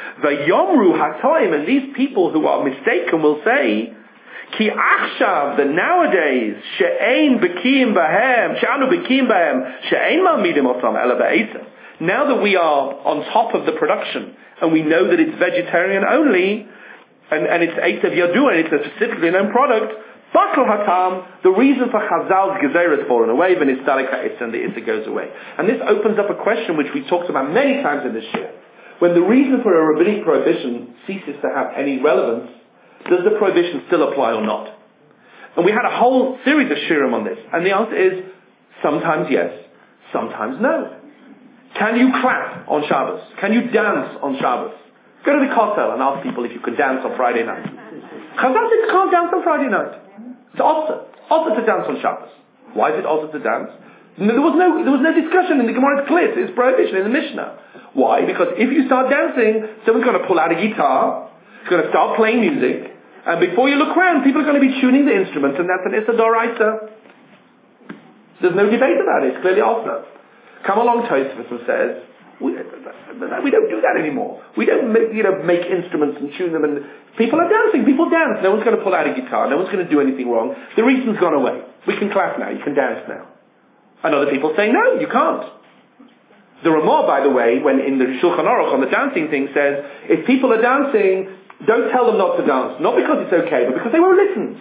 And these people who are mistaken will say, Ki achshav, that nowadays, she'ein bekim bahem, she'anu bekim bahem, she'ein ma'amidim otam ela ba'etzem. Now that we are on top of the production, and we know that it's vegetarian only, and it's Eitzav Yadu, and it's a specifically known product, Batal Hatam, the reason for Chazal's Gezerah has fallen away, then Istalek HaEtz, and the Itza goes away. And this opens up a question which we talked about many times in this year. When the reason for a rabbinic prohibition ceases to have any relevance, does the prohibition still apply or not? And we had a whole series of shirim on this, and the answer is sometimes yes, sometimes no. Can you clap on Shabbos? Can you dance on Shabbos? Go to the kotel and ask people if you can dance on Friday night. Chazal says you can't dance on Friday night. It's also to dance on Shabbos. Why is it also to dance? There was no discussion in the Gemara. It's clear. It's prohibition in the Mishnah. Why? Because if you start dancing, someone's going to pull out a guitar, it's going to start playing music, and before you look around, people are going to be tuning the instruments, and that's an Issa Doraisa. There's no debate about it. It's clearly also. Come along, Tosfos, and says, we don't do that anymore. We don't make instruments and tune them, and people are dancing. People dance. No one's going to pull out a guitar. No one's going to do anything wrong. The reason's gone away. We can clap now. You can dance now. And other people say, no, you can't. The Ramah, by the way, when in the Shulchan Aruch on the dancing thing says, if people are dancing, don't tell them not to dance. Not because it's okay, but because they won't listen.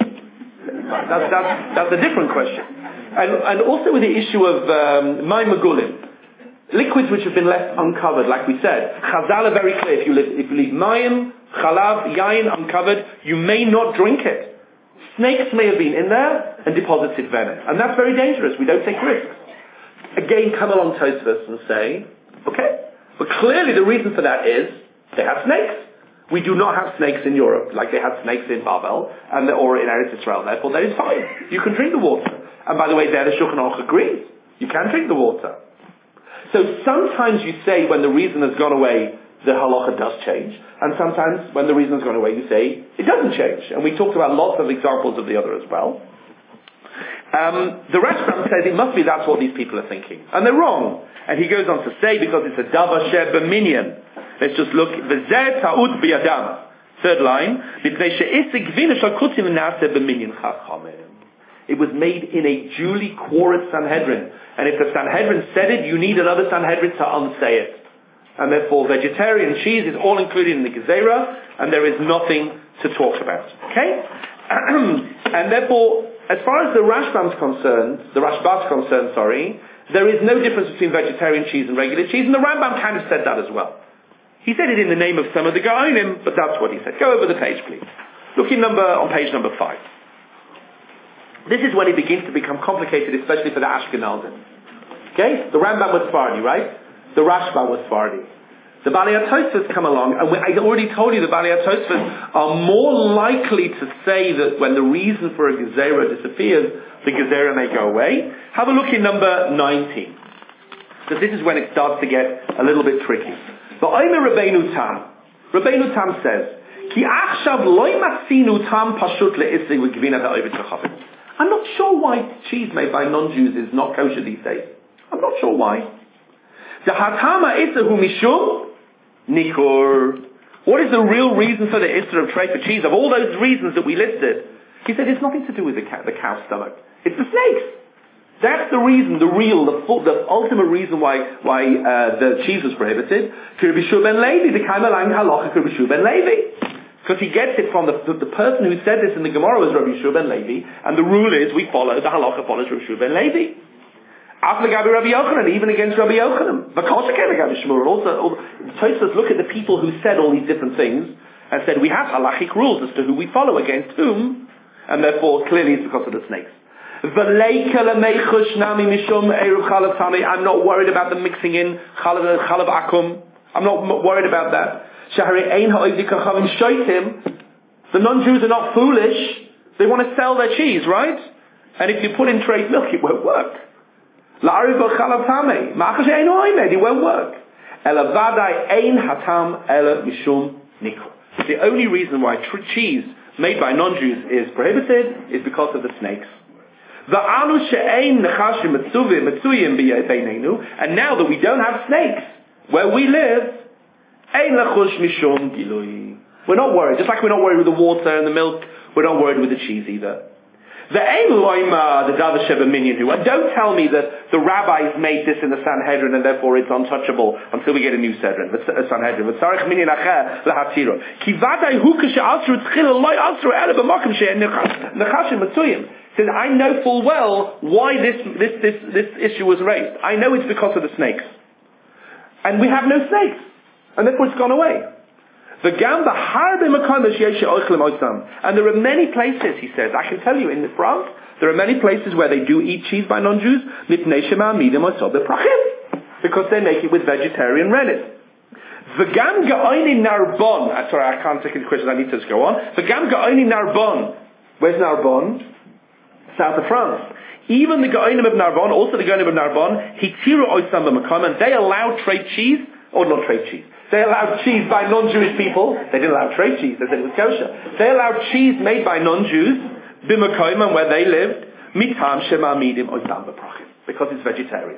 That's a different question. And also with the issue of Mayim Megulim, liquids which have been left uncovered, like we said, Chazal are very clear. If you leave Mayim, Chalav, Yain uncovered, you may not drink it. Snakes may have been in there and deposited venom. And that's very dangerous. We don't take risks. Again, come along Tosfos and say, okay, but clearly the reason for that is they have snakes. We do not have snakes in Europe like they had snakes in Babel or in Eretz Israel. Therefore, that is fine. You can drink the water. And by the way, there the Shulchan Aruch agrees. You can drink the water. So sometimes you say when the reason has gone away, the halacha does change. And sometimes when the reason has gone away, you say it doesn't change. And we talked about lots of examples of the other as well. The Rashbam says it must be that's what these people are thinking. And they're wrong. And he goes on to say, because it's a Davar Sheba Minyan. Let's just look. V'zeh ta'ud b'yadam. Third line. It was made in a duly quorate Sanhedrin. And if the Sanhedrin said it, you need another Sanhedrin to unsay it. And therefore vegetarian cheese is all included in the Gezerah, and there is nothing to talk about. Okay? And therefore, as far as the Rashbam's concerned, there is no difference between vegetarian cheese and regular cheese, and the Rambam kind of said that as well. He said it in the name of some of the Gaonim, but that's what he said. Go over the page, please. Look on page number 5. This is when it begins to become complicated, especially for the Ashkenazim. Okay? The Rambam was Sephardi, right? The Rashba was Sephardi. The Balei HaTosfos come along, and I already told you the Balei HaTosfos are more likely to say that when the reason for a Gezerah disappears, the Gezerah may go away. Have a look in number 19. Because this is when it starts to get a little bit tricky. But Omer Rabbeinu Tam says, Ki achshav loy matzinu tam pashut le'isri v'gvina ve'ovid v'chavim. I'm not sure why cheese made by non-Jews is not kosher these days. I'm not sure why. The hatama isahu mishum Nikur. What is the real reason for the Isser of tray for cheese? Of all those reasons that we listed, he said it's nothing to do with the cow's stomach. It's the snakes. That's the reason, the ultimate reason why the cheese was prohibited. Kirbishu ben Levi, the Kaimalang halacha Kirbishu ben Levi. Because he gets it from the person who said this in the Gemara was Rabbi Yeshua ben Levi, and the rule is the halacha follows Rabbi Yeshua ben Levi. After Rabbi Yochanan, even against Rabbi Yochanan. Also, Tosfos look at the people who said all these different things and said we have halachic rules as to who we follow against whom, and therefore clearly it's because of the snakes. I'm not worried about them mixing in chalav akum. I'm not worried about that. The non-Jews are not foolish. They want to sell their cheese, right? And if you put in trade milk, it won't work. It won't work. The only reason why cheese made by non-Jews is prohibited is because of the snakes. And now that we don't have snakes where we live, we're not worried. Just like we're not worried with the water and the milk, we're not worried with the cheese either. The Davar Sheba Minyan who, and don't tell me that the rabbis made this in the Sanhedrin and therefore it's untouchable until we get a new Sanhedrin. Says, I know full well why this issue was raised. I know it's because of the snakes. And we have no snakes. And therefore it's gone away. And there are many places, he says, I can tell you in France, there are many places where they do eat cheese by non-Jews, because they make it with vegetarian rennet. Sorry, I can't take any questions, I need to just go on. Where's Narbonne? South of France. Even the Gaonim of Narbonne, also the Gaonim of Narbonne, and they allow trade cheese, or not trade cheese. They allowed cheese by non-Jewish people. They didn't allow trade cheese, they said it was kosher. They allowed cheese made by non-Jews, b'makoyim, where they lived, mitam shemamidim oisam b'prachim, because it's vegetarian.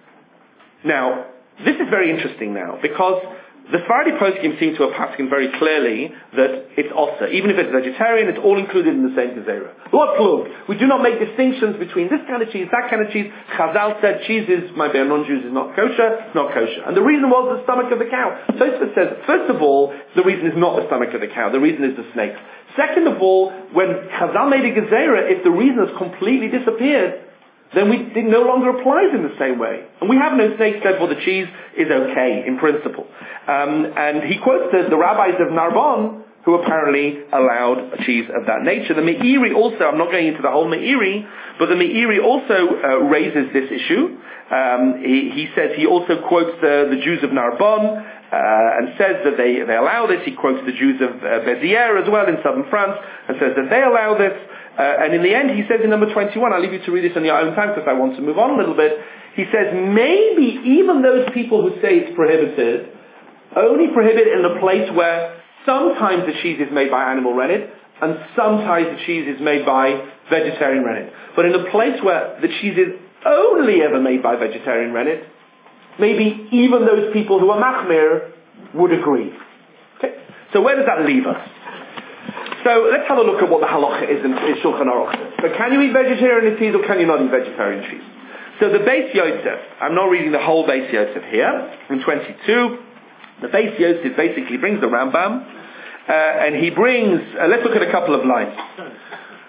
Now, this is very interesting now, because the Sephardi poskim seem to have paskin very clearly that it's osser. Even if it's vegetarian, it's all included in the same gezerah. What plug? We do not make distinctions between this kind of cheese, that kind of cheese. Chazal said cheese is, my bear non-Jews is not kosher, not kosher. And the reason was the stomach of the cow. Tosfos says, first of all, the reason is not the stomach of the cow, the reason is the snakes. Second of all, when Chazal made a gezerah, if the reason has completely disappeared, then it no longer applies in the same way. And we have no snakes, therefore the cheese is okay, in principle. And he quotes the rabbis of Narbonne, who apparently allowed a cheese of that nature. The Meiri also, I'm not going into the whole Meiri, but the Meiri also raises this issue. He says, he also quotes the Jews of Narbonne, and says that they allow this. He quotes the Jews of Béziers as well in southern France, and says that they allow this. And in the end, he says in number 21, I'll leave you to read this on your own time because I want to move on a little bit. He says, maybe even those people who say it's prohibited, only prohibit it in a place where sometimes the cheese is made by animal rennet, and sometimes the cheese is made by vegetarian rennet. But in a place where the cheese is only ever made by vegetarian rennet, maybe even those people who are machmir would agree. Okay? So where does that leave us? So let's have a look at what the halacha is in Shulchan Aruch. So can you eat vegetarian cheese or can you not eat vegetarian cheese? So the Beis Yosef, I'm not reading the whole Beis Yosef here, in 22, the Beis Yosef basically brings the Rambam, and he brings, let's look at a couple of lines.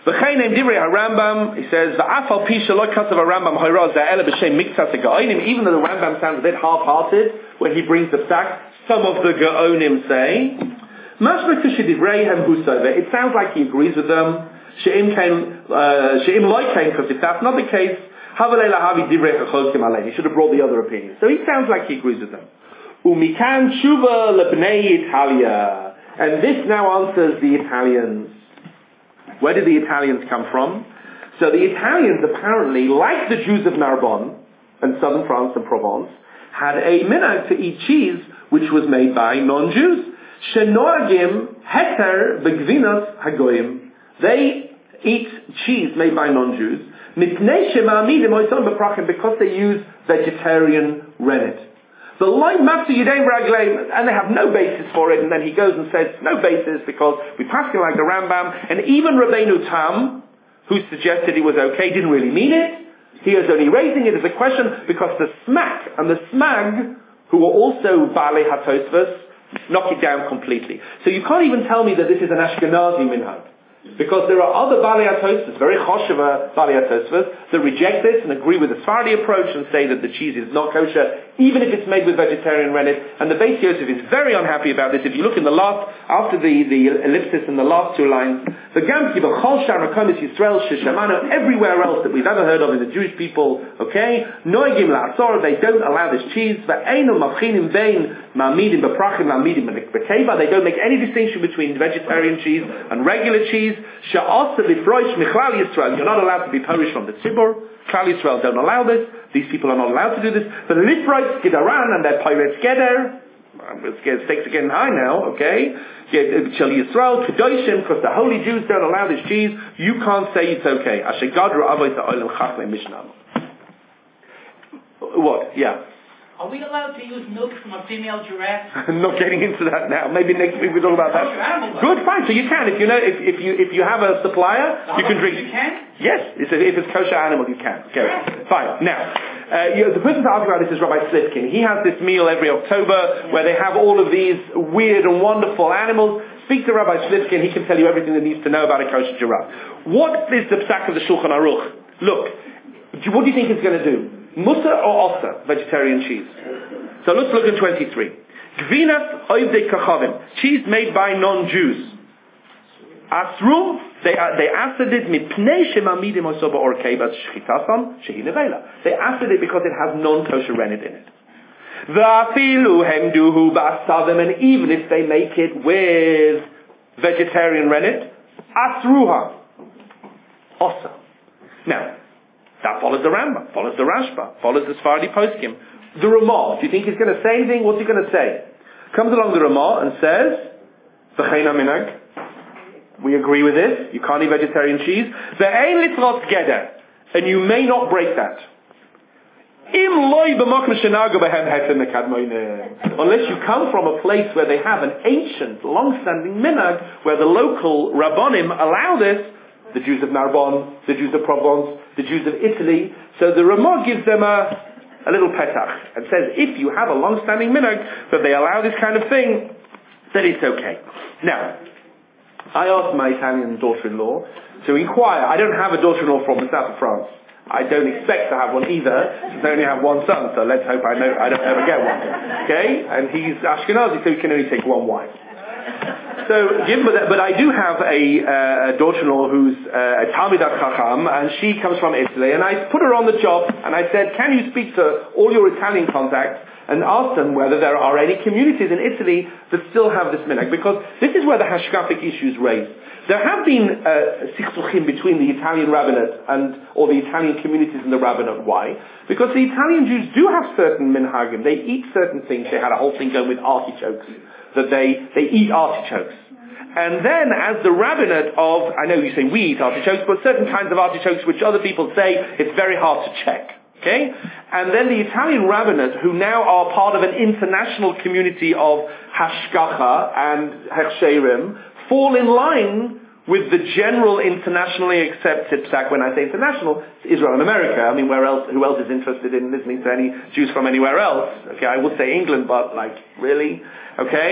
V'chein em divrei HaRambam, he says, V'afal pi shelo kasav HaRambam hayra za'ele b'shem miktas ha'ga'onim, even though the Rambam sounds a bit half-hearted when he brings the fact, some of the Ga'onim say, Mashma k'shedivrei hem husove, it sounds like he agrees with them, she'im loy kain, because if that's not the case, havalei lahavi divrei chachoskim alei, he should have brought the other opinion. So he sounds like he agrees with them. Umikan tshuva lebnei Italia, and this now answers the Italians. Where did the Italians come from? So the Italians apparently, like the Jews of Narbonne and southern France and Provence, had a minhag to eat cheese which was made by non-Jews. Shenoagim heter begvinos hagoyim. They eat cheese made by non-Jews because they use vegetarian rennet. The light master Yudayim Ragleim, and they have no basis for it, and then he goes and says, no basis, because we pass him like the Rambam, and even Rabbeinu Tam, who suggested it was okay, didn't really mean it. He is only raising it as a question, because the Smak and the Smag, who were also Baalei HaTosfos, knock it down completely. So you can't even tell me that this is an Ashkenazi minhag. Because there are other Baalei HaTosfos, very choshev Baalei HaTosfos, that reject this and agree with the Sephardi approach and say that the cheese is not kosher, even if it's made with vegetarian rennet. And the Beis Yosef is very unhappy about this. If you look in the last, after the ellipsis in the last two lines, the Gamki, the Chol Shar Makomis Yisrael, Sheshamano, everywhere else that we've ever heard of in the Jewish people, okay, Noegim La'asor, they don't allow this cheese, Va'einu Mavchinim Bein Ma'amidim B'prachim Ma'amidim B'keva, they don't make any distinction between vegetarian cheese and regular cheese. Sha'asa Lifroish Michlal Yisrael, you're not allowed to be Polish from the Tzibur. Klal Yisrael don't allow this. These people are not allowed to do this. But Lifroish Gidaran and their pirates Geder, stakes are getting high now, okay? Shel Yisrael, Kedoshim, because the holy Jews don't allow this cheese, you can't say it's okay. Ashegadru Avoy Ta'olim Chachle Mishnah. What? Yeah. Are we allowed to use milk from a female giraffe? I'm not getting into that now. Maybe next week we talk about that. Good, fine. So you can. If you know, if you have a supplier, you can drink. You can? Yes. If it's kosher animal, you can. Okay. Fine. Now, the person to ask about this is Rabbi Slitkin. He has this meal every October where they have all of these weird and wonderful animals. Speak to Rabbi Slitkin. He can tell you everything that needs to know about a kosher giraffe. What is the psak of the Shulchan Aruch? Look, what do you think it's going to do? Musa or Osa, vegetarian cheese. So let's look at 23. Gvinas oivdei kachavim, cheese made by non-Jews. Asru, they asked it mipnei shemamidim oso ba'orkei bas shchitasan shehi nevela. They asked it because it has non-kosher rennet in it. V'afilu hemduhu ba'asadim, and even if they make it with vegetarian rennet, asruha, Osa. Now, that follows the Rambam, follows the Rashba, follows the Sephardi Poskim. The Ramah, do you think he's going to say anything? What's he going to say? Comes along the Ramah and says, V'chein haminhag, we agree with this, you can't eat vegetarian cheese. Ve'ein litrot geder, and you may not break that. Unless you come from a place where they have an ancient, long-standing minhag, where the local Rabbonim allow this, the Jews of Narbonne, the Jews of Provence, the Jews of Italy. So the Ramah gives them a little petach and says, if you have a long-standing minhag that they allow this kind of thing, then it's okay. Now, I asked my Italian daughter-in-law to inquire. I don't have a daughter-in-law from the south of France. I don't expect to have one either, since I only have one son, so let's hope I don't ever get one. Okay? And he's Ashkenazi, so he can only take one wife. So, but I do have a daughter-in-law who's a Talmidat Chacham, and she comes from Italy, and I put her on the job, and I said, can you speak to all your Italian contacts and ask them whether there are any communities in Italy that still have this minhag? Because this is where the hashkafic issues raised. There have been sichsuchim between the Italian rabbinate or the Italian communities in the rabbinate. Why? Because the Italian Jews do have certain minhagim. They eat certain things. They had a whole thing going with artichokes, that they eat artichokes. And then as the rabbinate of, I know you say we eat artichokes, but certain kinds of artichokes which other people say it's very hard to check. Okay? And then the Italian rabbinate, who now are part of an international community of hashgacha and hechsherim, fall in line with the general internationally accepted psak. When I say international, it's Israel and America. I mean, where else? Who else is interested in listening to any Jews from anywhere else? Okay, I would say England, but like, really? Okay?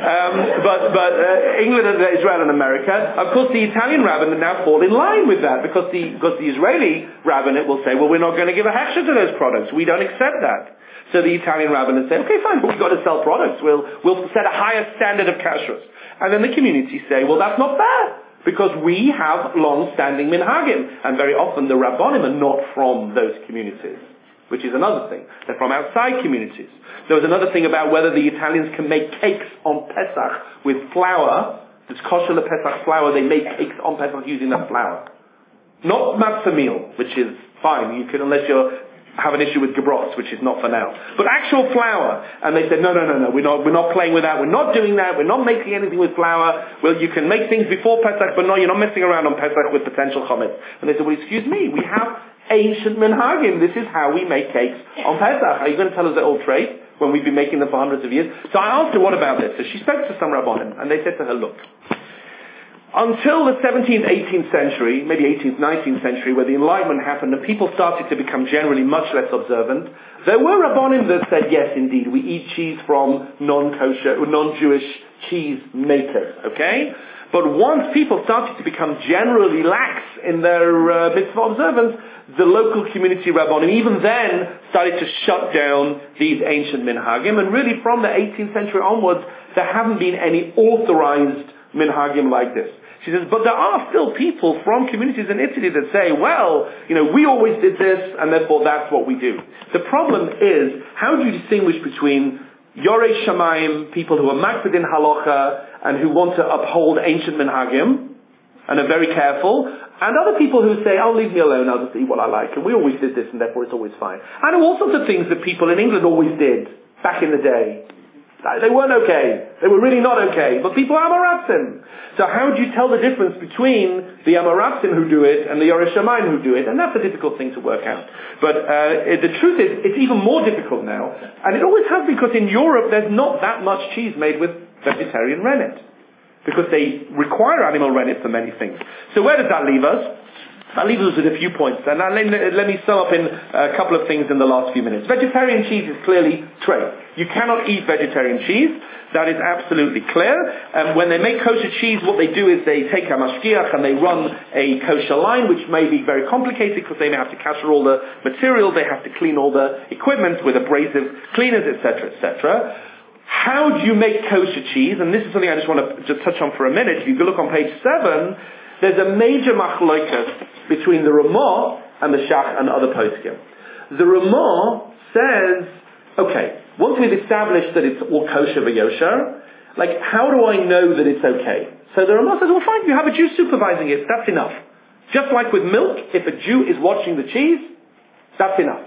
But England and Israel and America. Of course, the Italian rabbinate now fall in line with that because the Israeli rabbinate will say, well, we're not going to give a hechsher to those products. We don't accept that. So the Italian rabbinate say, okay, fine, but we've got to sell products. We'll set a higher standard of kashrus. And then the community say, well, that's not fair. Because we have long-standing minhagim, and very often the rabbonim are not from those communities, which is another thing. They're from outside communities. There was another thing about whether the Italians can make cakes on Pesach with flour. It's kosher le Pesach flour. They make cakes on Pesach using that flour. Not matzah meal, which is fine. You can, unless you have an issue with gebros, which is not for now. But actual flour. And they said, no, we're not playing with that. We're not doing that. We're not making anything with flour. Well, you can make things before Pesach, but no, you're not messing around on Pesach with potential chametz. And they said, well, excuse me, we have ancient minhagim. This is how we make cakes on Pesach. Are you going to tell us they're all trade when we've been making them for hundreds of years? So I asked her, what about this? So she spoke to some rabbonim, and they said to her, look, until the 17th, 18th century, maybe 18th, 19th century, where the Enlightenment happened and people started to become generally much less observant, there were rabbonim that said, yes, indeed, we eat cheese from non-kosher, non-Jewish cheese makers, okay? But once people started to become generally lax in their mitzvah observance, the local community rabbonim even then started to shut down these ancient minhagim, and really from the 18th century onwards, there haven't been any authorized minhagim like this. She says, but there are still people from communities in Italy that say, well, we always did this, and therefore that's what we do. The problem is, how do you distinguish between Yorei Shamayim, people who are makpid in halacha, and who want to uphold ancient minhagim, and are very careful, and other people who say, oh, leave me alone, I'll just eat what I like, and we always did this, and therefore it's always fine. I know all sorts of things that people in England always did, back in the day. They weren't okay. They were really not okay. But people are Amoratzim. So how do you tell the difference between the Amoratzim who do it and the Yorei Shamayim who do it? And that's a difficult thing to work out. But the truth is, it's even more difficult now. And it always has, because in Europe there's not that much cheese made with vegetarian rennet. Because they require animal rennet for many things. So where does that leave us? That leaves us with a few points. And let me sum up in a couple of things in the last few minutes. Vegetarian cheese is clearly trade. You cannot eat vegetarian cheese. That is absolutely clear. When they make kosher cheese, what they do is they take a mashgiach and they run a kosher line, which may be very complicated because they may have to kasher all the material, they have to clean all the equipment with abrasive cleaners, etc., etc. How do you make kosher cheese? And this is something I just want to just touch on for a minute. If you look on page 7, there's a major machlokas between the Ramah and the Shach and other poskim. The Ramah says, okay, once we've established that it's all kosher v'yosher, how do I know that it's okay? So the Ramah says, well fine, you have a Jew supervising it, that's enough. Just like with milk, if a Jew is watching the cheese, that's enough.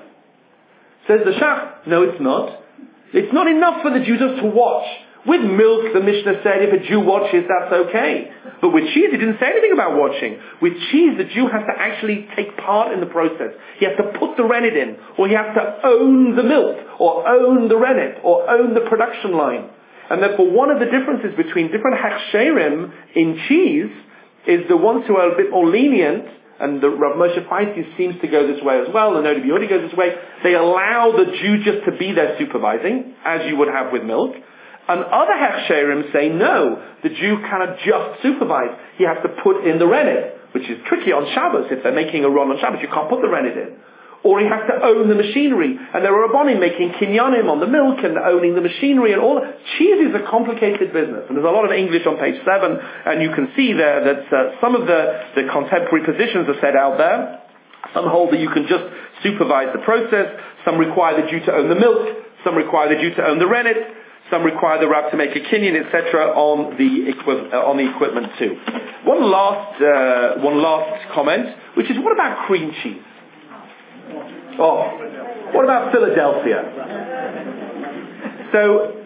Says the Shach, no it's not. It's not enough for the Jew just to watch. With milk, the Mishnah said, if a Jew watches, that's okay. But with cheese, it didn't say anything about watching. With cheese, the Jew has to actually take part in the process. He has to put the rennet in, or he has to own the milk, or own the rennet, or own the production line. And therefore, one of the differences between different hechsherim in cheese is the ones who are a bit more lenient, and the Rav Moshe Feinstein seems to go this way as well, and Noda B'Yehuda goes this way. They allow the Jew just to be there supervising, as you would have with milk. And other hechsherim say, no, the Jew cannot just supervise. He has to put in the rennet, which is tricky on Shabbos. If they're making a run on Shabbos, you can't put the rennet in. Or he has to own the machinery. And there are rabbonim making kinyanim on the milk and owning the machinery and all. Cheese is a complicated business. And there's a lot of English on page 7, and you can see there that some of the contemporary positions are set out there. Some hold that you can just supervise the process. Some require the Jew to own the milk. Some require the Jew to own the rennet. Some require the rab to make a kinyan, etc., on the equipment too. One last comment, which is, what about cream cheese? Oh, what about Philadelphia? So,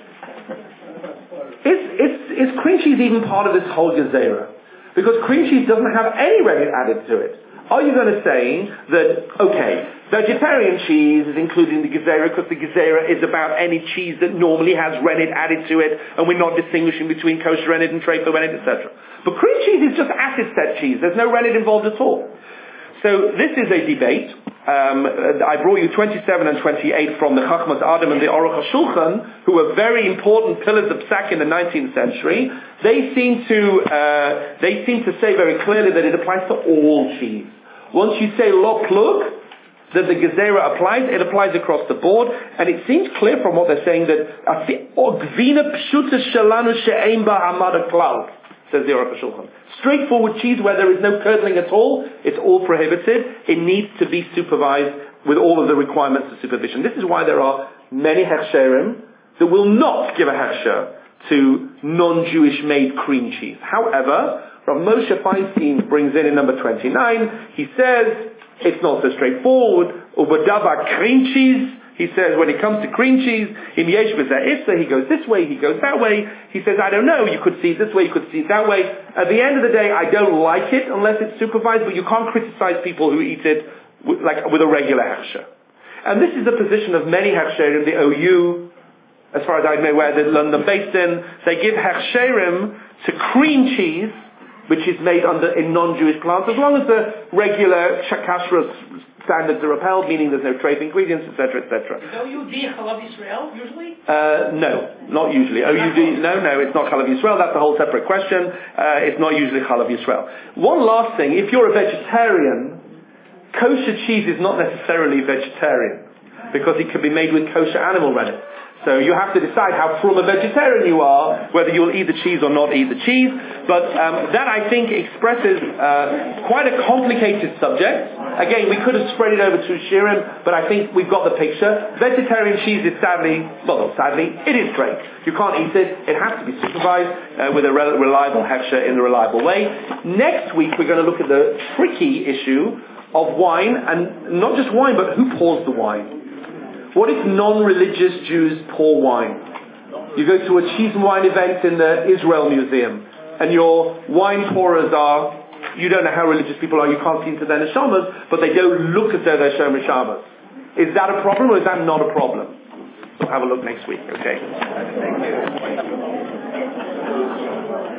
is cream cheese even part of this whole gezerah? Because cream cheese doesn't have any rennet added to it. Are you going to say that, okay, vegetarian cheese is including the gezerah because the gezerah is about any cheese that normally has rennet added to it, and we're not distinguishing between kosher rennet and trefa rennet, etc. But cream cheese is just acid-set cheese. There's no rennet involved at all. So this is a debate. I brought you 27 and 28 from the Chachmas Adam and the Aruch HaShulchan, who were very important pillars of Psak in the 19th century. They seem to say very clearly that it applies to all cheese. Once you say lo plug, that the gezerah applies, it applies across the board, and it seems clear from what they're saying that gvina pshuta shelanu she'ein ba hamada klal, says the Aruch HaShulchan. Straightforward cheese where there is no curdling at all, it's all prohibited. It needs to be supervised with all of the requirements of supervision. This is why there are many hechsherim that will not give a hechsher to non-Jewish made cream cheese. However, Rav Moshe Feinstein brings in number 29, he says, it's not so straightforward. Ubadava cream cheese, he says, when it comes to cream cheese, in Yesh B'Za'issa, he goes this way, he goes that way. He says, I don't know, you could see it this way, you could see it that way. At the end of the day, I don't like it unless it's supervised, but you can't criticize people who eat it with a regular hechsher. And this is the position of many hechsherim, the OU, as far as I know, where the London based in, they give hechsherim to cream cheese, which is made in non-Jewish plants, as long as the regular kashrut standards are upheld, meaning there's no trace ingredients, etc., etc. Is OUD Chalav Yisrael, usually? No, not usually. OUD, no, it's not Chalav Yisrael. That's a whole separate question. It's not usually Chalav Yisrael. One last thing, if you're a vegetarian, kosher cheese is not necessarily vegetarian, because it can be made with kosher animal rennet. So you have to decide how from a vegetarian you are, whether you'll eat the cheese or not eat the cheese. But that, I think, expresses quite a complicated subject. Again, we could have spread it over 2 shirim, but I think we've got the picture. Vegetarian cheese is it is great. You can't eat it. It has to be supervised with a reliable hechsher in a reliable way. Next week, we're going to look at the tricky issue of wine, and not just wine, but who pours the wine. What if non-religious Jews pour wine? You go to a cheese and wine event in the Israel Museum, and your wine pourers you don't know how religious people are, you can't see into their neshamas, but they don't look as though they're shomer shabbos. Is that a problem, or is that not a problem? We'll have a look next week, okay? Thank you.